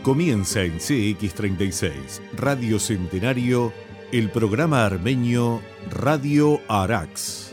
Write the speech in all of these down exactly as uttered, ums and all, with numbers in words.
Comienza en C X treinta y seis, Radio Centenario, el programa armenio Radio Arax.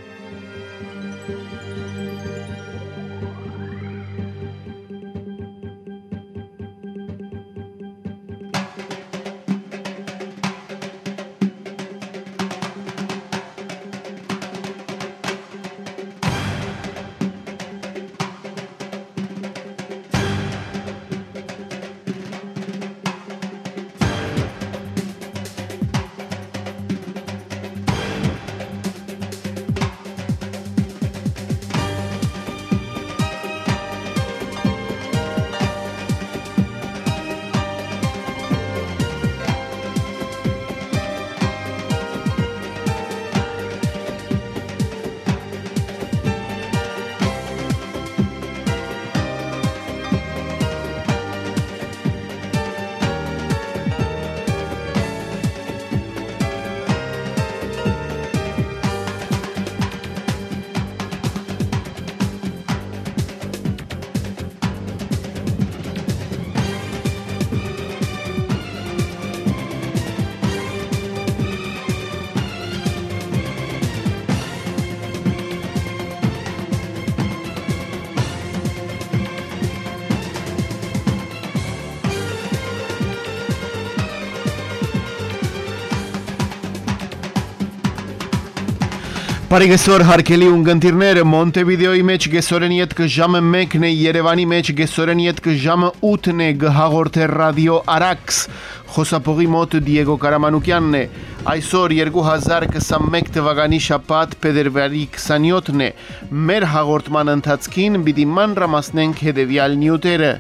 Պարիգեսոր հարկելի ունգընտիրներ, Մոնտեվիդեոյի մեջ գեսորեն ետքը ժամը մեկն է, Երևանի մեջ գեսորեն ետքը ժամը ութն է, գհաղորդ է ռադիո Արաքս, խոսապողի մոտ Դիեգո Կարամանուկյանն է, այսօր երկու հազար քսանմեկ թվականի շաբաթ փետրվարի քսանյոթն է, մեր հաղորդման ընթացքին պիտի մանրամասնենք հետևյալ նյութերը.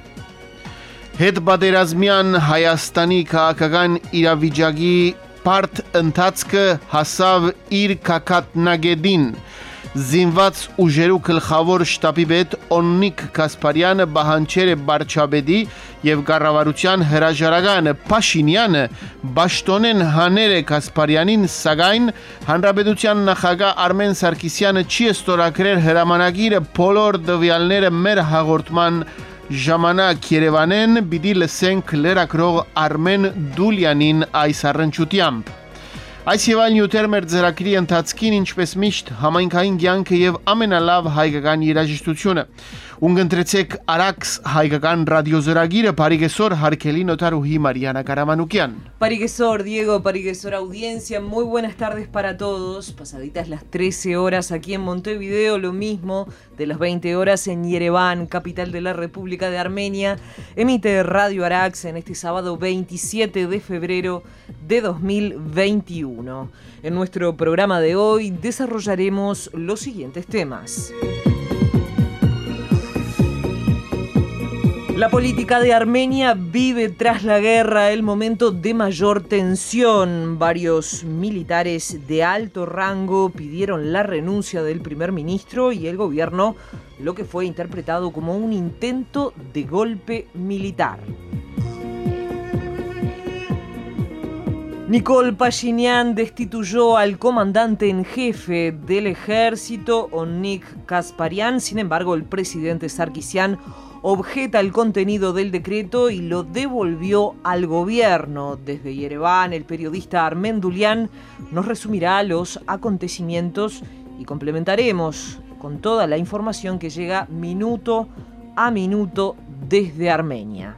Հետպատերազմյան Հայաստանի քաղաքական իրավիճակի Պարտ ընթացքը հասավ իր կակատնագետին, զինված ուժերու գլխավոր շտաբի պետ Օննիկ Կասպարյանը բահանջեր է վարչապետի եւ կառավարության հրաժարականը Փաշինյանը պաշտոնեն հաներ է Կասպարյանին, սակայն հանրապետության նախագահ Արմեն Սարգսյանը չի ստորագրել հրամանակիրը բոլոր տվյալները մեր հաղորդման ժամանակ Երևանեն պիտի լսենք լրագրող Արմեն Դուլյանին այս առնչությամբ։ Այս եւ այլ նյութեր մեր ծրագրի ընթացքին ինչպես միշտ համայնքային կյանքը եւ ամենալավ հայկական երաժշտությունը։ Ունգընտրեցեք Արաքս հայկական ռադիոզրագիրը, Պարիգեսոր հարկելի նոտարուհի Mariana Karamanukyan. Parigesor, Diego, Parigesor audiencia, muy buenas tardes para todos. Pasaditas las trece horas aquí en Montevideo, lo mismo de las veinte horas en Yerevan, capital de la República de Armenia. Emite Radio Arax en este sábado veintisiete de febrero de dos mil veintiuno. En nuestro programa de hoy desarrollaremos los siguientes temas. La política de Armenia vive tras la guerra el momento de mayor tensión. Varios militares de alto rango pidieron la renuncia del primer ministro y el gobierno, lo que fue interpretado como un intento de golpe militar. Nikol Pashinyan destituyó al comandante en jefe del ejército, Onik Kasparyan. Sin embargo, el presidente Sarkisian objeta el contenido del decreto y lo devolvió al gobierno. Desde Yerevan, el periodista Armen Dulyan nos resumirá los acontecimientos y complementaremos con toda la información que llega minuto a minuto desde Armenia.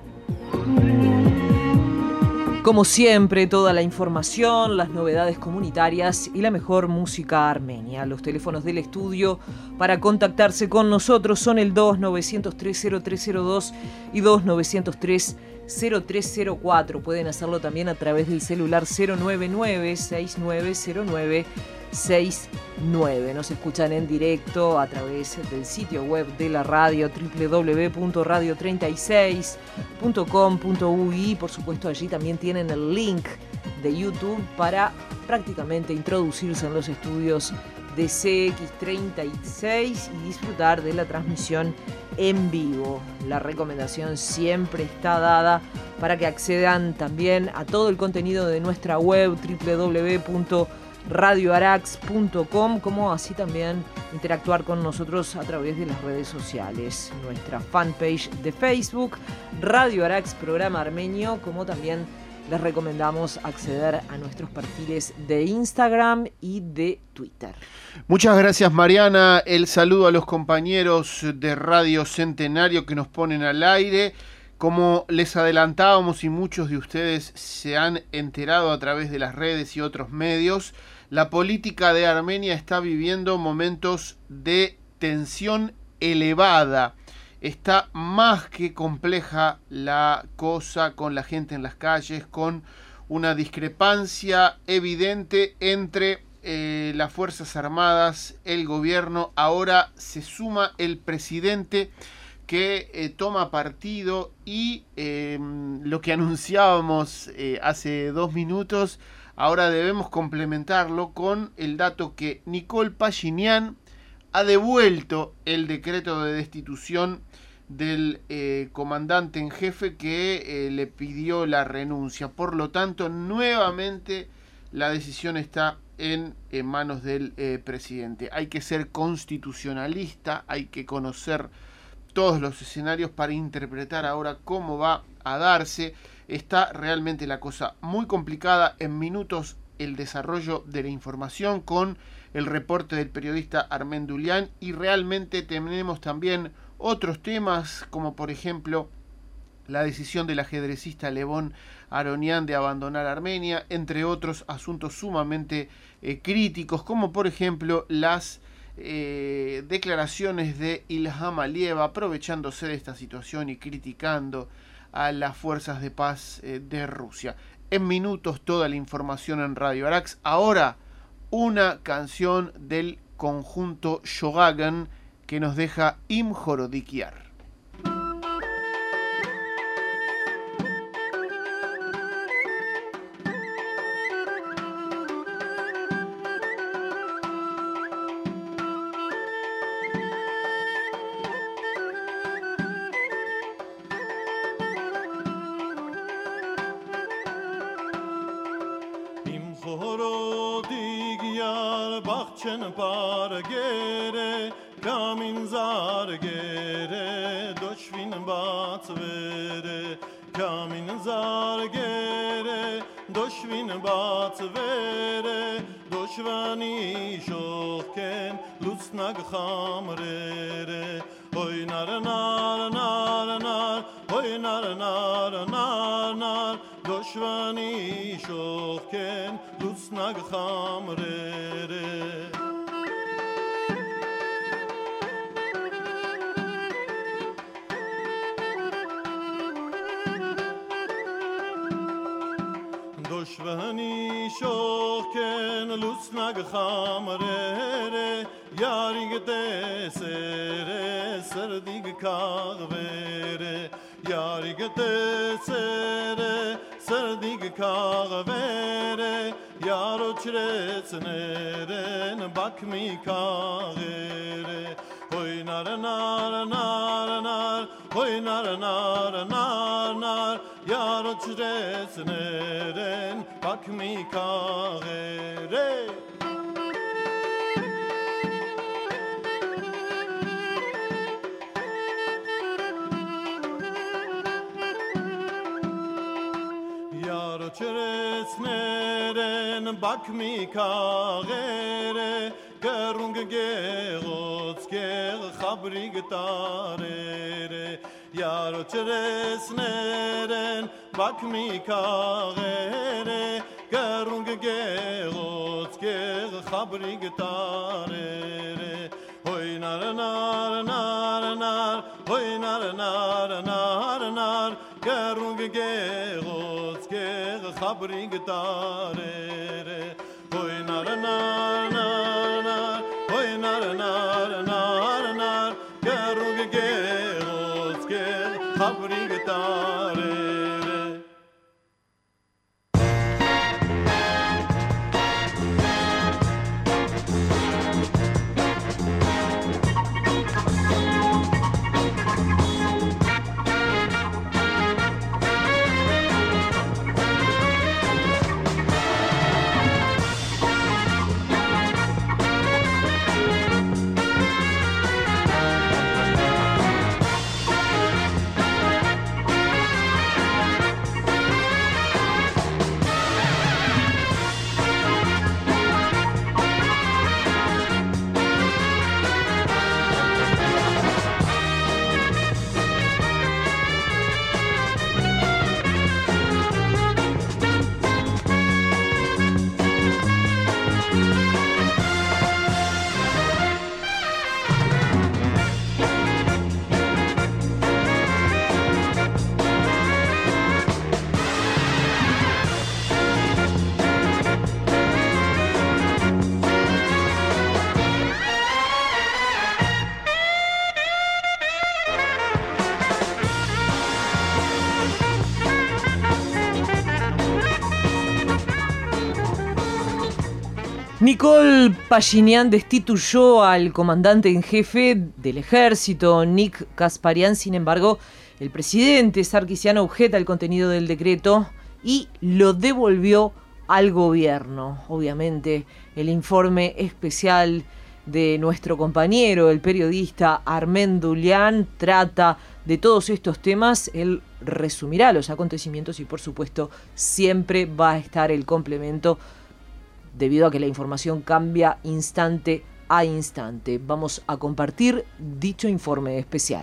Como siempre, toda la información, las novedades comunitarias y la mejor música armenia. Los teléfonos del estudio para contactarse con nosotros son el dos novecientos tres cero tres cero dos y dos novecientos tres cero tres cero cuatro. Pueden hacerlo también a través del celular cero nueve nueve seis nueve cero nueve seis nueve. Nos escuchan en directo a través del sitio web de la radio doble u doble u doble u punto radio treinta y seis punto com punto u y. Por supuesto, allí también tienen el link de YouTube para prácticamente introducirse en los estudios de C X treinta y seis y disfrutar de la transmisión en vivo. La recomendación siempre está dada para que accedan también a todo el contenido de nuestra web doble u doble u doble u punto radio arax punto com, como así también interactuar con nosotros a través de las redes sociales. Nuestra fanpage de Facebook, Radio Arax Programa Armenio, como también les recomendamos acceder a nuestros perfiles de Instagram y de Twitter. Muchas gracias, Mariana. El saludo a los compañeros de Radio Centenario que nos ponen al aire. Como les adelantábamos y muchos de ustedes se han enterado a través de las redes y otros medios, la política de Armenia está viviendo momentos de tensión elevada. Está más que compleja la cosa con la gente en las calles, con una discrepancia evidente entre eh, las Fuerzas Armadas, el gobierno. Ahora se suma el presidente que eh, toma partido y eh, lo que anunciábamos eh, hace dos minutos, ahora debemos complementarlo con el dato que Nikol Pashinyan ha devuelto el decreto de destitución del eh, comandante en jefe que eh, le pidió la renuncia. Por lo tanto, nuevamente la decisión está en, en manos del eh, presidente. Hay que ser constitucionalista, hay que conocer todos los escenarios para interpretar ahora cómo va a darse. Está realmente la cosa muy complicada. En minutos el desarrollo de la información con el reporte del periodista Armen Dulian, y realmente tenemos también otros temas como por ejemplo la decisión del ajedrecista Levon Aronian de abandonar Armenia, entre otros asuntos sumamente eh, críticos, como por ejemplo las Eh, declaraciones de Ilham Aliyev aprovechándose de esta situación y criticando a las fuerzas de paz eh, de Rusia. En minutos toda la información en Radio Arax. Ahora una canción del conjunto Shogagan que nos deja Im Jorodikiar. Çen par gere kamin zar gere doşvin bat vere kamin zar gere doşvin bat vere doşvani şoken lusnag khamrere oy nar nar nar nar oy nar nar nar nar doşvani şoken lusnag khamrere Doshvani shoken lusnag khamrere yarig tesere serdig kagvere yarig tesere serdig kagvere yaro chresneren bakmi kagere hoy nar nar nar nar hoy nar nar nar nar yaro chresneren bakmi kagere yaro chresneren bakmi kagere gerung gerots ger khabrig tarere yaro chresneren bakmi kagere gerung gerots ger khabrig tarere hoy nar nar nar nar hoy nar nar nar nar gerung gerots ger khabrig tarere hoy nar nar nar hoy nar nar nar nar gerung gerots ger khabrig tarere Nikol Pashinyan destituyó al comandante en jefe del ejército, Nik Kasparian. Sin embargo, el presidente Sarkisian objeta el contenido del decreto y lo devolvió al gobierno. Obviamente, el informe especial de nuestro compañero, el periodista Armen Dulian, trata de todos estos temas. Él resumirá los acontecimientos y, por supuesto, siempre va a estar el complemento debido a que la información cambia instante a instante. Vamos a compartir dicho informe especial.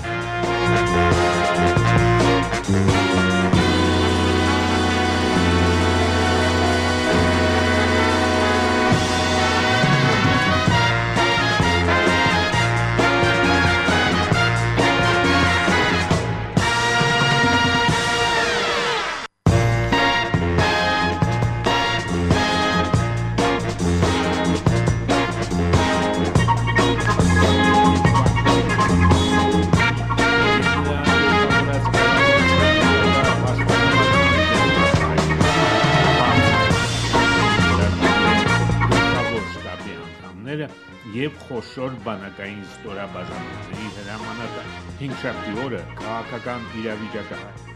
Եվ խոշոր բանակային ստորաբաժանումների հրամանատար հինգշաբթի օրը քաղաքական իրավիճակը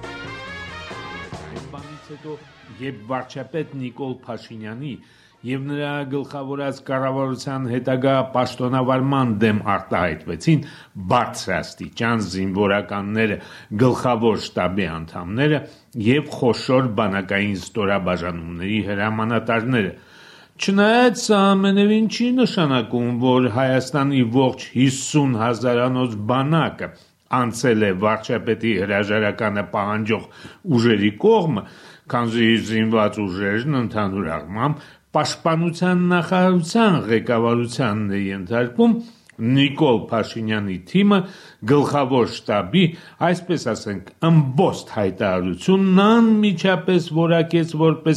այն բանից հետո երբ վարչապետ Նիկոլ Փաշինյանի եւ նրա գլխավորած կառավարության հետագա պաշտոնավարման դեմ արտահայտվեցին բարձրաստիճան զինվորականները, գլխավոր շտաբի անդամները եւ խոշոր բանակային ստորաբաժանումների հրամանատարները Չնայած սա ամենևին չի նշանակում, որ Հայաստանի ողջ հիսուն հազարանոց բանակը անցել է վարչապետի հրաժարականը պահանջող ուժերի կողմը, քանզի զինված ուժերն ընդհանուր առմամբ պաշտպանության նախարարության ղեկավարությանն է ենթարկվում, Նիկոլ Փաշինյանի թիմը գլխավոր շտաբի, այսպես ասենք, ըմբոստ հայտարարությունն անմիջապես որակեց որպես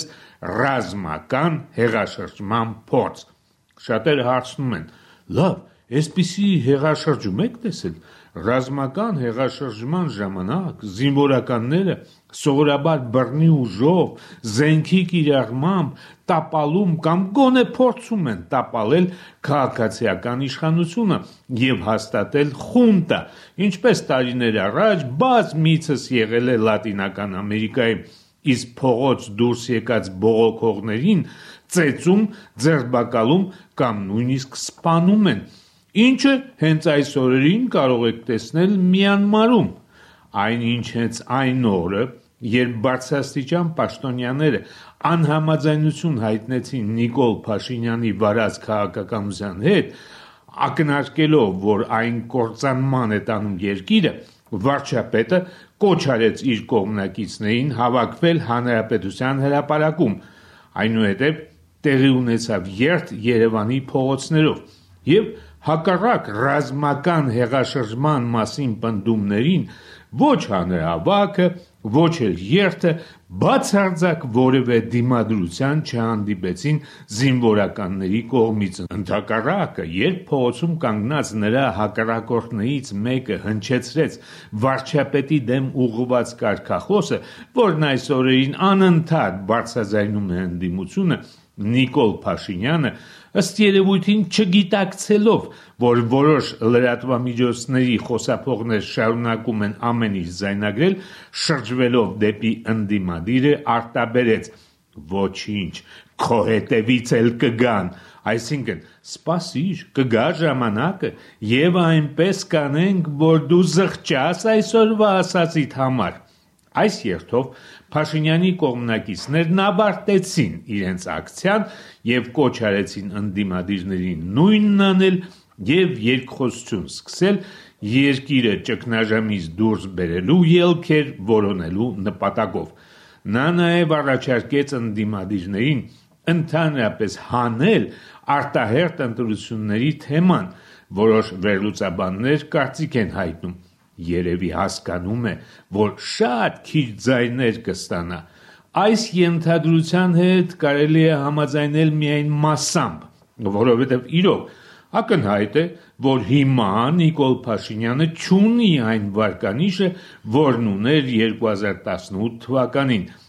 ռազմական հեղաշրջման փորձ։ Շատերը հարցնում են. լավ, այսպիսի հեղաշրջում եք տեսել, ռազմական հեղաշրջման ժամանակ զինվորականները սովորաբար բռնի ուժով, զենքի կիրառմամբ, տապալում կամ գոնե փորձում են տապալել քաղաքացիական իշխանությունը եւ հաստատել խունտա, ինչպես տարիներ առաջ բազմիցս եղել է Լատինական Ամերիկայում, իսկ փողոց դուրս եկած բողոքողներին ծեծում, ձերբակալում կամ նույնիսկ սպանում են, ինչը հենց այս օրերին կարող եք տեսնել Մյանմարում, այնինչ հենց այն օրը, երբ բարձրաստիճան պաշտոնյաները անհամաձայնություն հայտնեցին Նիկոլ Փաշինյանի վարած քաղաքականության հետ, ակնարկելով, որ այն կործանման է տանում երկիրը, վարչապետը կոչ արեց իր կողմնակիցներին հավաքվել հանրապետության հրապարակում, այնուհետև տեղի ունեցավ երթ Երևանի փողոցներով եւ հակառակ ռազմական հեղաշրջման մասին պնդումներին ոչ հանրահավաքը, ոչ էլ երթը բացարձակ որևէ դիմադրության չհանդիպեցին զինվորականների կողմից։ Ընդհակառակը, երբ փողոցում կանգնած նրա հակառակորդներից մեկը հնչեցրեց վարչապետի դեմ ուղղված կարգախոսը, որն այս օրերին անընդհատ բարձրաձայնում է ընդդիմությունը, Նիկոլ Փաշինյանը ըստ երևույթին չգիտակցելով, որ որոշ լրատվամիջոցների խոսափողներ շարունակում են ամեն ինչ ձայնագրել, շրջվելով դեպի ընդդիմադիրը արտաբերեց. Ոչինչ, քո հետևից էլ կգան, այսինքն սպասիր, կգա ժամանակը եւ այնպես կանենք, որ դու զղջաս այսօրվա ասածիդ համար։ Այս երթով Փաշինյանի կողմնակիցներն ավարտեցին իրենց ակցիան եւ կոչ արեցին ընդդիմադիրներին նույնն անել եւ երկխոսություն սկսել երկիրը ճգնաժամից դուրս բերելու ելքեր որոնելու նպատակով։ Նա նաեւ առաջարկեց ընդդիմադիրներին ընդհանրապես հանել արտահերթ ընտրությունների թեման, որոշ վերլուծաբաններ կարծիք են հայտնում։ Երևի հասկանում է, որ շատ քիչ ձայներ կստանա։ Այս ենթադրության հետ կարելի է համաձայնել միայն մասամբ, որովհետև իրոք ակնհայտ է, որ հիմա Նիկոլ Փաշինյանը չունի այն վարկանիշը, որն ուներ երկու հազար տասնութ թվականին,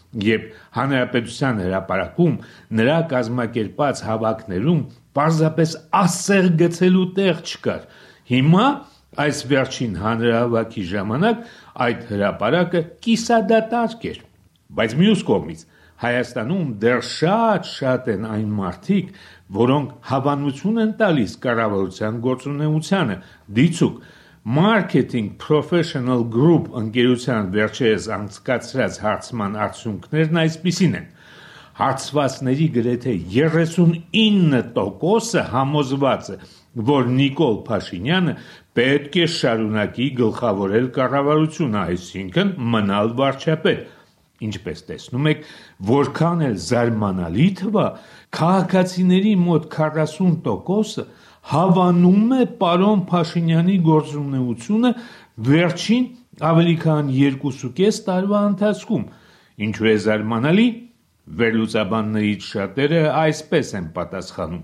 Եվ հանրապետության հրապարակում նրա կազմակերպած հավաքներում պարզապես ասեղ գցելու տեղ չկար։ Հիմա այս վերջին հանրահավաքի ժամանակ այդ հրապարակը կիսադատարկ էր։ Բայց մյուս կողմից Հայաստանում դեռ շատ-շատ են այն մարդիկ, որոնք հավանություն են տալիս կառավարության գործունեությանը, դիցուք Marketing Professional Group ընկերության վերջերս անցկացրած հարցման արդյունքներն այսպիսին են։ Հարցվածների գրեթե երեսունինը տոկոսը համոզված է, որ Նիկոլ Փաշինյանը պետք է շարունակի գլխավորել կառավարությունը, այսինքն մնալ վարչապետ։ Ինչպես տեսնում եք, որքան էլ զարմանալի թվա, քաղաքացիների մոտ քառասուն տոկոսը հավանում է պարոն Փաշինյանի գործունեությունը վերջին ավելի քան երկուսուկես տարվա ընթացքում։ Ինչու է զարմանալի, վերլուծաբաններից շատերը այսպես են պատասխանում.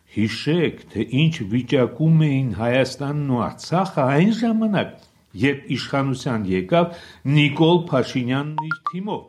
հիշեք, թե ինչ վիճակում էին Հայաստանն ու Արցախը այն ժամանակ, երբ իշխանության եկավ Նիկոլ Փաշինյանն իր թիմով,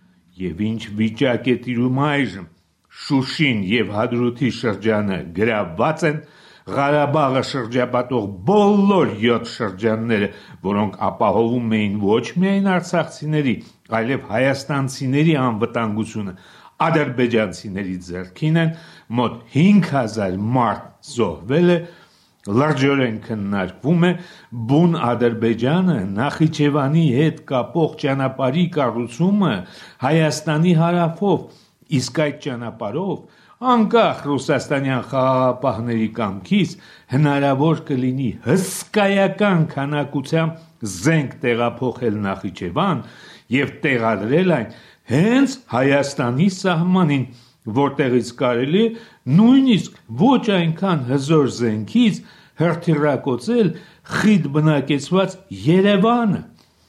եւ ինչ վիճակ է տիրում այժմ։ Շուշին եւ Հադրութի շրջանը գրավված են, Ղարաբաղը շրջապատող բոլոր յոթ շրջանները, որոնք ապահովում էին ոչ միայն արցախցիների, այլև հայաստանցիների անվտանգությունը, ադրբեջանցիների ձեռքին են, մոտ հինգ հազար մարդ զոհվել է, լրջորեն քննարկվում է բուն Ադրբեջանը Նախիջևանի հետ կապող ճանապարհի կառուցումը Հայաստանի հարավով, իսկ այդ ճանապարհով անկախ ռուսաստանյան խաղաղապահների կամքից հնարավոր կլինի հսկայական քանակությամբ զենք տեղափոխել Նախիջևան եւ տեղադրել այն հենց Հայաստանի սահմանին, որտեղից կարելի է նույնիսկ ոչ այնքան հզոր զենքից հրթիռակոծել խիտ բնակեցված Երևանը,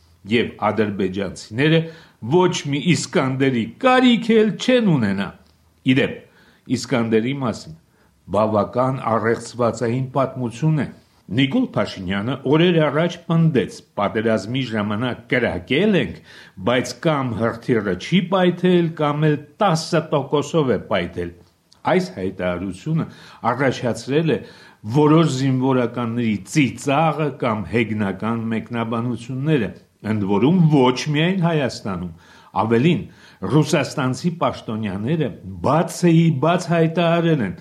եւ ադրբեջանցիները ոչ մի Իսկանդերի կարիք էլ չեն ունենա։ Իդեպ, Իսկանդերի մասին բավական առեղծվածային պատմություն է։ Նիկոլ Փաշինյանը օրեր առաջ պնդեց. պատերազմի ժամանակ կրակել ենք, բայց կամ հրթիռը չի պայթել, կամ էլ տասը տոկոսով է պայթել։ Այս հայտարարությունը առաջացրել է որոշ զինվորականների ծիծաղը կամ հեգնական մեկնաբանությունները, ընդ որում ոչ միայն Հայաստանում, ավելին ռուսաստանցի պաշտոնյաները բացեի բաց հայտարարել են.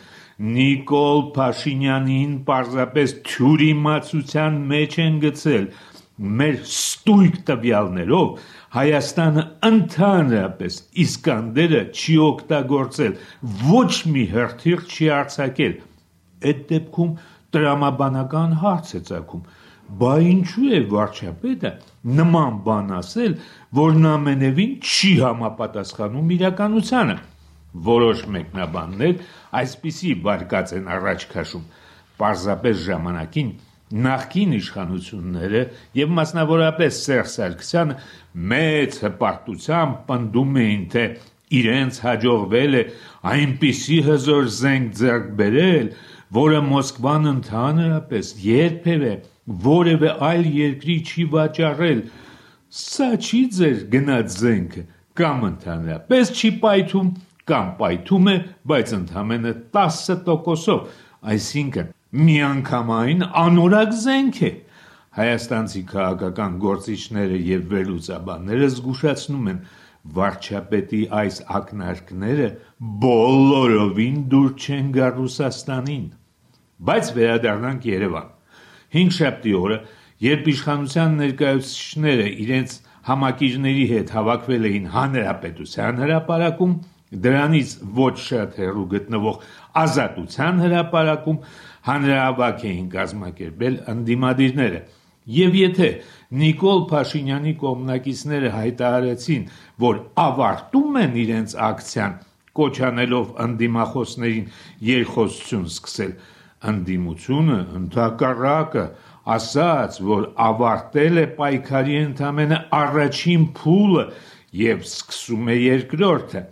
Նիկոլ Փաշինյանին պարզապես թյուրիմացության մեջ են գցել, մեր ստույգ տվյալներով Հայաստանը ընդհանրապես Իսկանդերը չի օգտագործել, ոչ մի հրթիռ չի արձակել։ Այդ դեպքում տրամաբանական հարց է ծագում. բա ինչու է վարչապետը նման բան ասել, որն ամենևին չի համապատասխանում իրականությանը։ Որոշ մեկնաբաններ այսպիսի վարկած են առաջ քաշում. պարզապես ժամանակին նախկին իշխանությունները եւ մասնավորապես Սերժ Սարգսյանը մեծ հպարտությամբ պնդում էին, թե իրենց հաջողվել է այնպիսի հզոր զենք ձեռք բերել, որը Մոսկվան ընդհանրապես երբևէ որևէ այլ երկրի չի վաճառել։ Սա չի ձեր գնած զենքը, կամ ընդհանրապես չի պայթում, կամ պայթում է, բայց ընդամենը տասը տոկոսով, այսինքն միանգամայն անորակ զենք է։ Հայաստանցի քաղաքական գործիչները եւ վերլուծաբանները զգուշացնում են, վարչապետի այս ակնարկները բոլորովին դուր չեն գա Ռուսաստանին։ Բայց վերադառնանք Երևան։ Հինգշաբթի օրը, երբ իշխանության ներկայացուցիչները իրենց համակիրների հետ հավաքվել էին Հանրապետության հրապարակում, դրանից ոչ շատ հեռու գտնվող Ազատության հրապարակում հանրահավաք էին կազմակերպել ընդդիմադիրները։ Եվ եթե Նիկոլ Փաշինյանի կողմնակիցները հայտարարեցին, որ ավարտում են իրենց ակցիան, կոչանելով ընդդիմախոսներին երկխոսություն սկսել, ընդդիմությունը ընդհակառակը ասաց, որ ավարտել է պայքարի ընդամենը առաջին փուլը եւ սկսում է երկրորդը։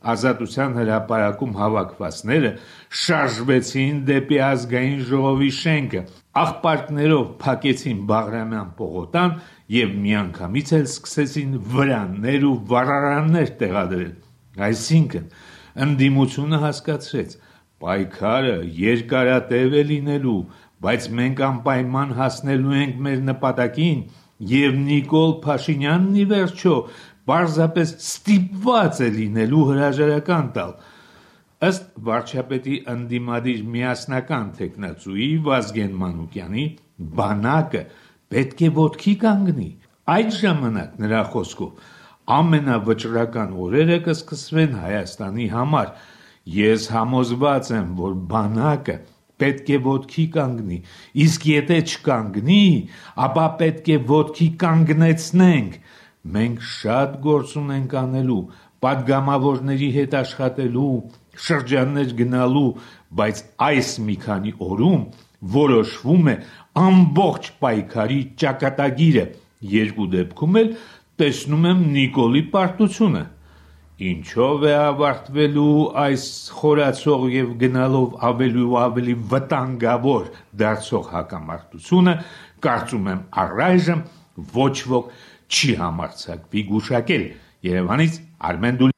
Ազատության հրապարակում հավաքվածները շարժվեցին դեպի ազգային ժողովի շենքը, աղպարկներով փակեցին Բաղրամյան պողոտան եւ միանգամից էլ սկսեցին վրաններ ու վառարաններ տեղադրել։ Այսինքն, ընդդիմությունը հասկացրեց, պայքարը երկարատև է լինելու, բայց մենք անպայման հասնելու ենք մեր նպատակին եւ Նիկոլ Փաշինյանն ի վերջո պարզապես ստիպված է լինելու հրաժարական տալ։ Ըստ վարչապետի ընդդիմադիր միասնական թեկնածուի Վազգեն Մանուկյանի, բանակը պետք է ոտքի կանգնի։ Այդ ժամանակ նրա խոսքով ամենավճռական օրերը կսկսվեն Հայաստանի համար։ Ես համոզված եմ, որ բանակը պետք է ոտքի կանգնի, իսկ եթե չկանգնի, ապա պետք է ոտքի կանգնեցնենք։ Մենք շատ գործ ունենք անելու, պատգամավորների հետ աշխատելու, շրջաններ գնալու, բայց այս մի քանի օրում որոշվում է ամբողջ պայքարի ճակատագիրը, երկու դեպքում էլ տեսնում եմ Նիկոլի պարտությունը։ Ինչով է ավարտվելու այս խորացող եւ գնալով ավելի ու ավելի վտանգավոր դարձող հակամարտությունը, կարծում եմ առայժմ ոչ ոք չի համարձակվի գուշակել։ Երևանից Արմեն Դուլյան։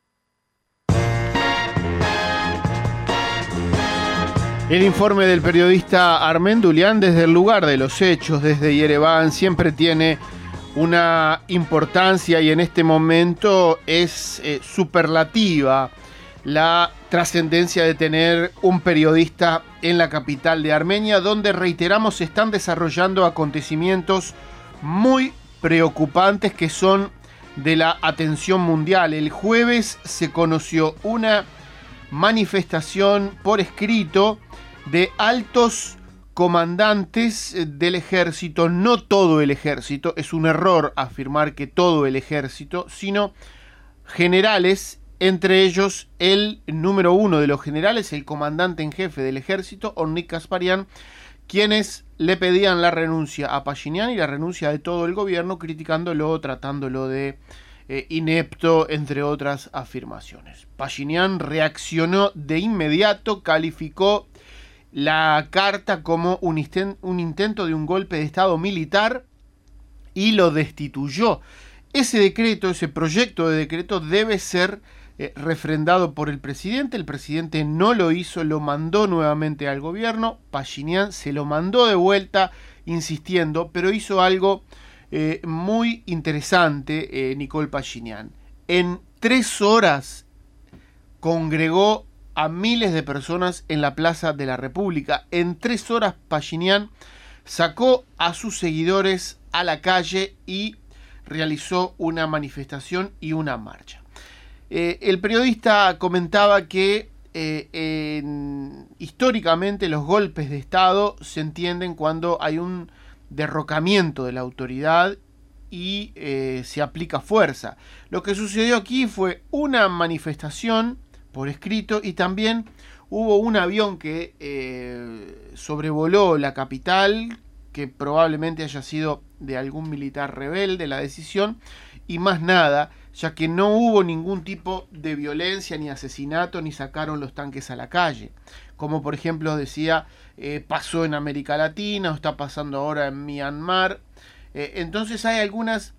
El informe del periodista Armén Dulián desde el lugar de los hechos, desde Yereván, siempre tiene una importancia y en este momento es eh, superlativa la trascendencia de tener un periodista en la capital de Armenia, donde, reiteramos, se están desarrollando acontecimientos muy preocupantes que son de la atención mundial. El jueves se conoció una manifestación por escrito de altos comandantes del ejército, no todo el ejército, es un error afirmar que todo el ejército, sino generales, entre ellos el número uno de los generales, el comandante en jefe del ejército, Ornik Kasparian, quienes le pedían la renuncia a Pashinyan y la renuncia de todo el gobierno, criticándolo, tratándolo de eh, inepto, entre otras afirmaciones. Pashinyan reaccionó de inmediato, calificó la carta como un, inten- un intento de un golpe de estado militar y lo destituyó. Ese decreto, ese proyecto de decreto debe ser eh, refrendado por el presidente. El presidente no lo hizo, lo mandó nuevamente al gobierno. Pashinyan se lo mandó de vuelta insistiendo, pero hizo algo eh, muy interesante, eh, Nicole Pashinyan. En tres horas congregó a miles de personas en la Plaza de la República. En tres horas Pashinyan sacó a sus seguidores a la calle y realizó una manifestación y una marcha. Eh, el periodista comentaba que eh, en, históricamente los golpes de Estado se entienden cuando hay un derrocamiento de la autoridad y eh, se aplica fuerza. Lo que sucedió aquí fue una manifestación por escrito y también hubo un avión que eh, sobrevoló la capital, que probablemente haya sido de algún militar rebelde la decisión, y más nada, ya que no hubo ningún tipo de violencia ni asesinato, ni sacaron los tanques a la calle, como por ejemplo decía, eh, pasó en América Latina o está pasando ahora en Myanmar. Eh, entonces hay algunas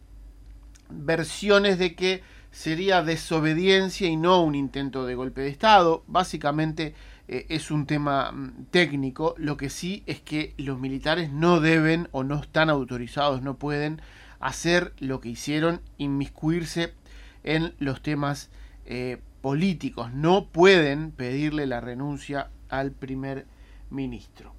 versiones de que sería desobediencia y no un intento de golpe de Estado. Básicamente eh, es un tema mm, técnico. Lo que sí es que los militares no deben o no están autorizados, no pueden hacer lo que hicieron, inmiscuirse en los temas eh, políticos. No pueden pedirle la renuncia al primer ministro.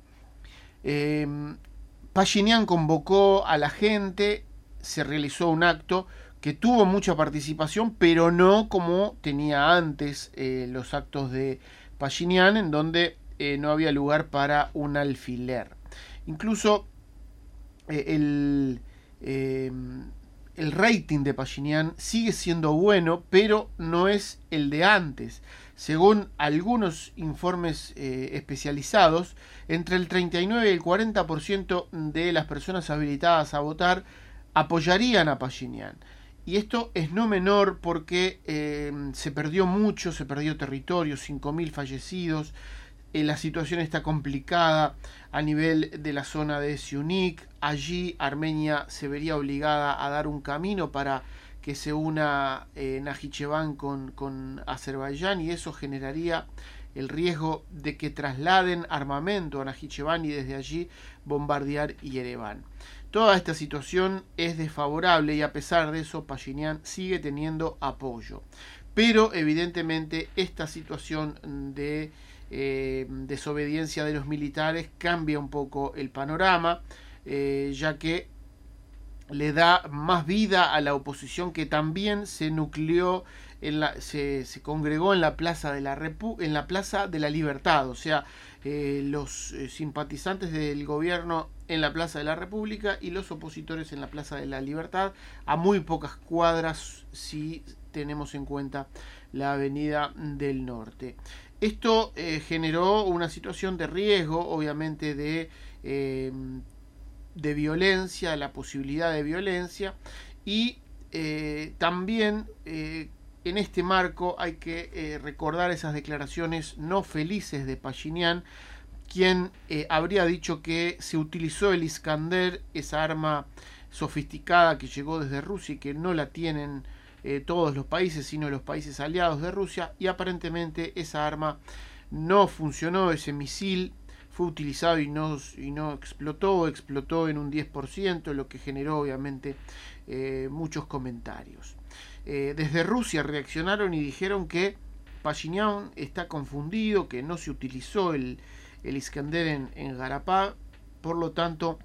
Eh, Pashinyan convocó a la gente, se realizó un acto que tuvo mucha participación, pero no como tenía antes eh, los actos de Pashinyan, en donde eh, no había lugar para un alfiler. Incluso eh, el, eh, el rating de Pashinyan sigue siendo bueno, pero no es el de antes. Según algunos informes eh, especializados, entre el treinta y nueve y el cuarenta por ciento de las personas habilitadas a votar apoyarían a Pashinyan. Y esto es no menor porque eh, se perdió mucho, se perdió territorio, cinco mil fallecidos. Eh, la situación está complicada a nivel de la zona de Syunik. Allí Armenia se vería obligada a dar un camino para que se una eh, Najicheván con, con Azerbaiyán, y eso generaría el riesgo de que trasladen armamento a Najicheván y desde allí bombardear Yerevan. Toda esta situación es desfavorable y a pesar de eso Pashinyan sigue teniendo apoyo. Pero evidentemente esta situación de eh, desobediencia de los militares cambia un poco el panorama, eh, ya que le da más vida a la oposición, que también se nucleó, en la, se, se congregó en la Plaza de la, Repu, en la Plaza de la Libertad, o sea, eh, los eh, simpatizantes del gobierno en la Plaza de la República y los opositores en la Plaza de la Libertad, a muy pocas cuadras si tenemos en cuenta la Avenida del Norte. Esto eh, generó una situación de riesgo, obviamente de, eh, de violencia, la posibilidad de violencia, y eh, también eh, en este marco hay que eh, recordar esas declaraciones no felices de Pashinyan, quien eh, habría dicho que se utilizó el Iskander, esa arma sofisticada que llegó desde Rusia y que no la tienen eh, todos los países, sino los países aliados de Rusia, y aparentemente esa arma no funcionó, ese misil fue utilizado y no, y no explotó, explotó en un diez por ciento, lo que generó obviamente eh, muchos comentarios. Eh, desde Rusia reaccionaron y dijeron que Pashinyan está confundido, que no se utilizó el el Iskander en, en Garapá, por lo tanto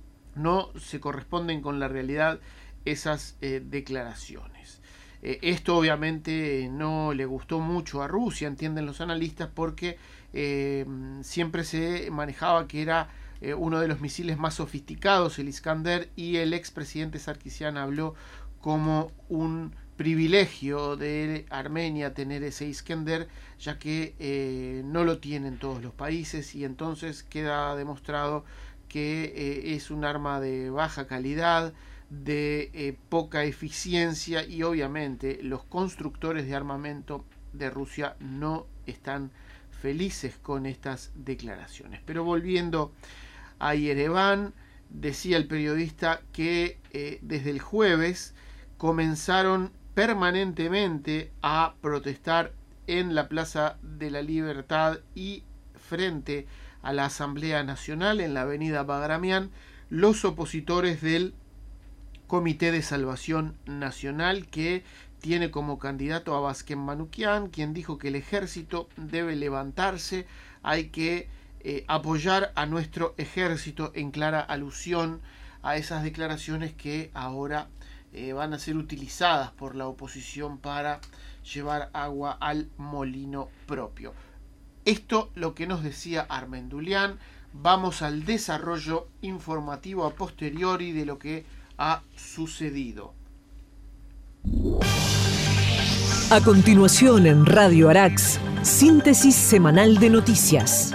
no se corresponden con la realidad esas eh, declaraciones. Eh, esto obviamente no le gustó mucho a Rusia, entienden los analistas, porque eh, siempre se manejaba que era eh, uno de los misiles más sofisticados, el Iskander, y el expresidente Sarkisian habló como un privilegio de Armenia tener ese Iskander, ya que eh, no lo tienen todos los países, y entonces queda demostrado que eh, es un arma de baja calidad, de eh, poca eficiencia, y obviamente los constructores de armamento de Rusia no están felices con estas declaraciones. Pero volviendo a Yerevan, decía el periodista que eh, desde el jueves comenzaron permanentemente a protestar en la Plaza de la Libertad y frente a la Asamblea Nacional en la Avenida Bagramian los opositores del Comité de Salvación Nacional, que tiene como candidato a Vazken Manukian, quien dijo que el ejército debe levantarse, hay que eh, apoyar a nuestro ejército, en clara alusión a esas declaraciones que ahora Eh, van a ser utilizadas por la oposición para llevar agua al molino propio. Esto lo que nos decía Armendulian. Vamos al desarrollo informativo a posteriori de lo que ha sucedido. A continuación en Radio Arax, síntesis semanal de noticias.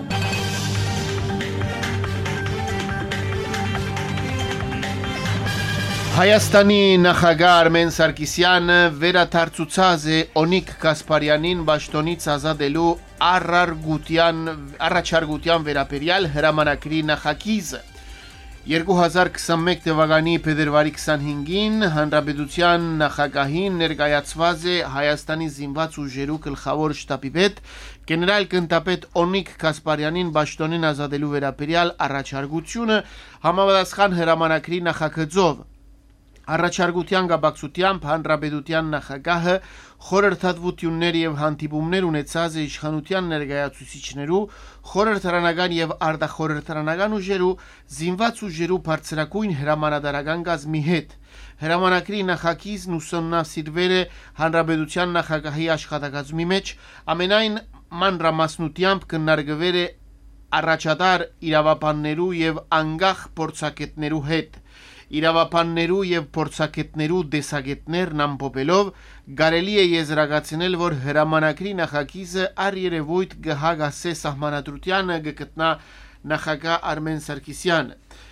Հայաստանի նախագահ Արմեն Սարգսյանը վերաթարցուցած է Օնիկ Կասպարյանին Բաշտոնից ազատելու առարգության առաջարկության վերաբերյալ հրամանագրի նախագիծը։ երկու հազար քսանմեկ թվականի փետրվարի քսանհինգին Հանրապետության նախագահին ներկայացված է Հայաստանի զինված ուժերու գլխավոր շտաբի պետ գեներալ գնդապետ Օնիկ Կասպարյանին Բաշտոնին ազատելու վերաբերյալ առաջարկությունը համապատասխան հրամանագրի նախագծով։ Առաջարկության գաբակցությամբ Հանրապետության նախագահը խորհրդատվություններ եւ հանդիպումներ ունեցած է իշխանության ներկայացուցիչներու, խորհրդարանական եւ արտախորհրդարանական ուժերու, զինված ուժերու բարձրակույն հրամանատարական կազմի հետ։ Հրամանագրի նախագիծն ուսումնասիրվել է Հանրապետության նախագահի աշխատակազմի մեջ, ամենայն մանրամասնությամբ քննարկվել է առաջատար իրավաբաններու եւ անկախ փորձագետներու հետ։ Իրավաբաններու եւ փորձագետներու դեսագետներն ամփոփելով կարելի է եզրակացնել, որ հրամանագրի նախագիծը առերևույթ կհագասե սահմանադրությանը գտնա նախագահ Արմեն Սարգսյանը։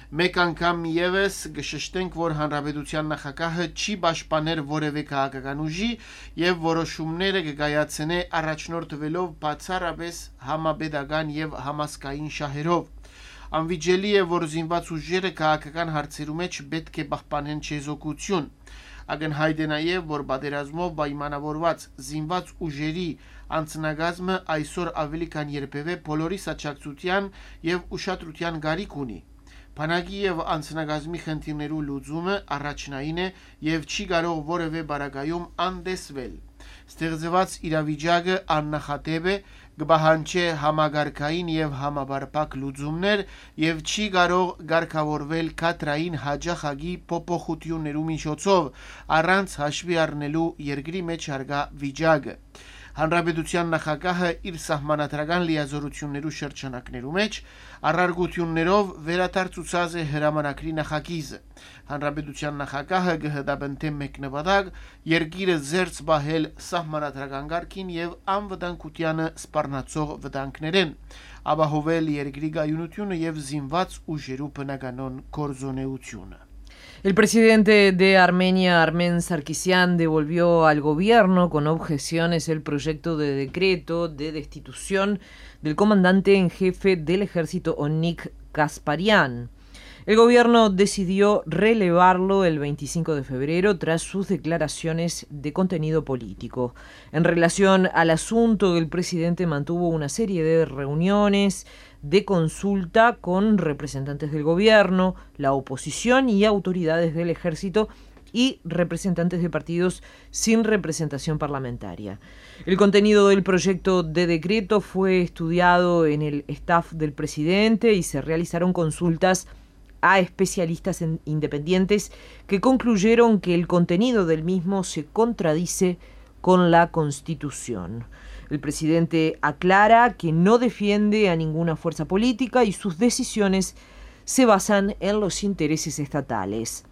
Մեկ անգամ ևս գշշտենք, որ հանրապետության նախագահը չի պաշտպաներ որևէ քաղաքական ուժի եւ որոշումները կկայացնե առաջնորդվելով բացառապես համապետական եւ համասկային շահերով։ Անվիճելի է, որ զինված ուժերը քաղաքական հարցերու մեջ պետք է պահպանեն չեզոքություն։ Ակնհայտ է նաեւ, որ պատերազմով պայմանավորված զինված ուժերի անձնագազմը այսօր ավելի քան երբևէ բոլորի սաճակցության եւ ուշադրության գարիք ունի։ Բանակի եւ անձնագազմի խնդիրներու լուծումը առաջնային է եւ չի կարող որևէ բարակայում անդեսվել։ Ստեղծված իրավիճակը աննախադեպ է, կբահանջի համագարկային եւ համաբարփակ լուծումներ եւ չի կարող ղեկավարվել կադրային հաջախագի փոփոխություններու միջոցով առանց հաշվի առնելու երկրի մեջ արգա վիճակը։ Հանրապետության նախագահը իր սահմանադրական լիազորություններու շրջանակներու մեջ առարգություններով վերադարձուցած է հրամանակրի նախագիծը։ Հանրապետության նախագահը կհդաբնթե մեկ նպատակ երկիրը զերծ բահել սահմանադրական կարգին եւ անվտանգությանը սպառնացող վտանգներեն, ապահովել երկրի գայունությունը եւ զինված ուժերու բնականոն գործունեությունը։ El presidente de Armenia, Armen Sarkisian, devolvió al gobierno con objeciones el proyecto de decreto de destitución del comandante en jefe del ejército Onik Kasparian. El gobierno decidió relevarlo el veinticinco de febrero tras sus declaraciones de contenido político. En relación al asunto, el presidente mantuvo una serie de reuniones de consulta con representantes del gobierno, la oposición y autoridades del ejército y representantes de partidos sin representación parlamentaria. El contenido del proyecto de decreto fue estudiado en el staff del presidente y se realizaron consultas a especialistas independientes que concluyeron que el contenido del mismo se contradice con la Constitución. El presidente aclara que no defiende a ninguna fuerza política y sus decisiones se basan en los intereses estatales.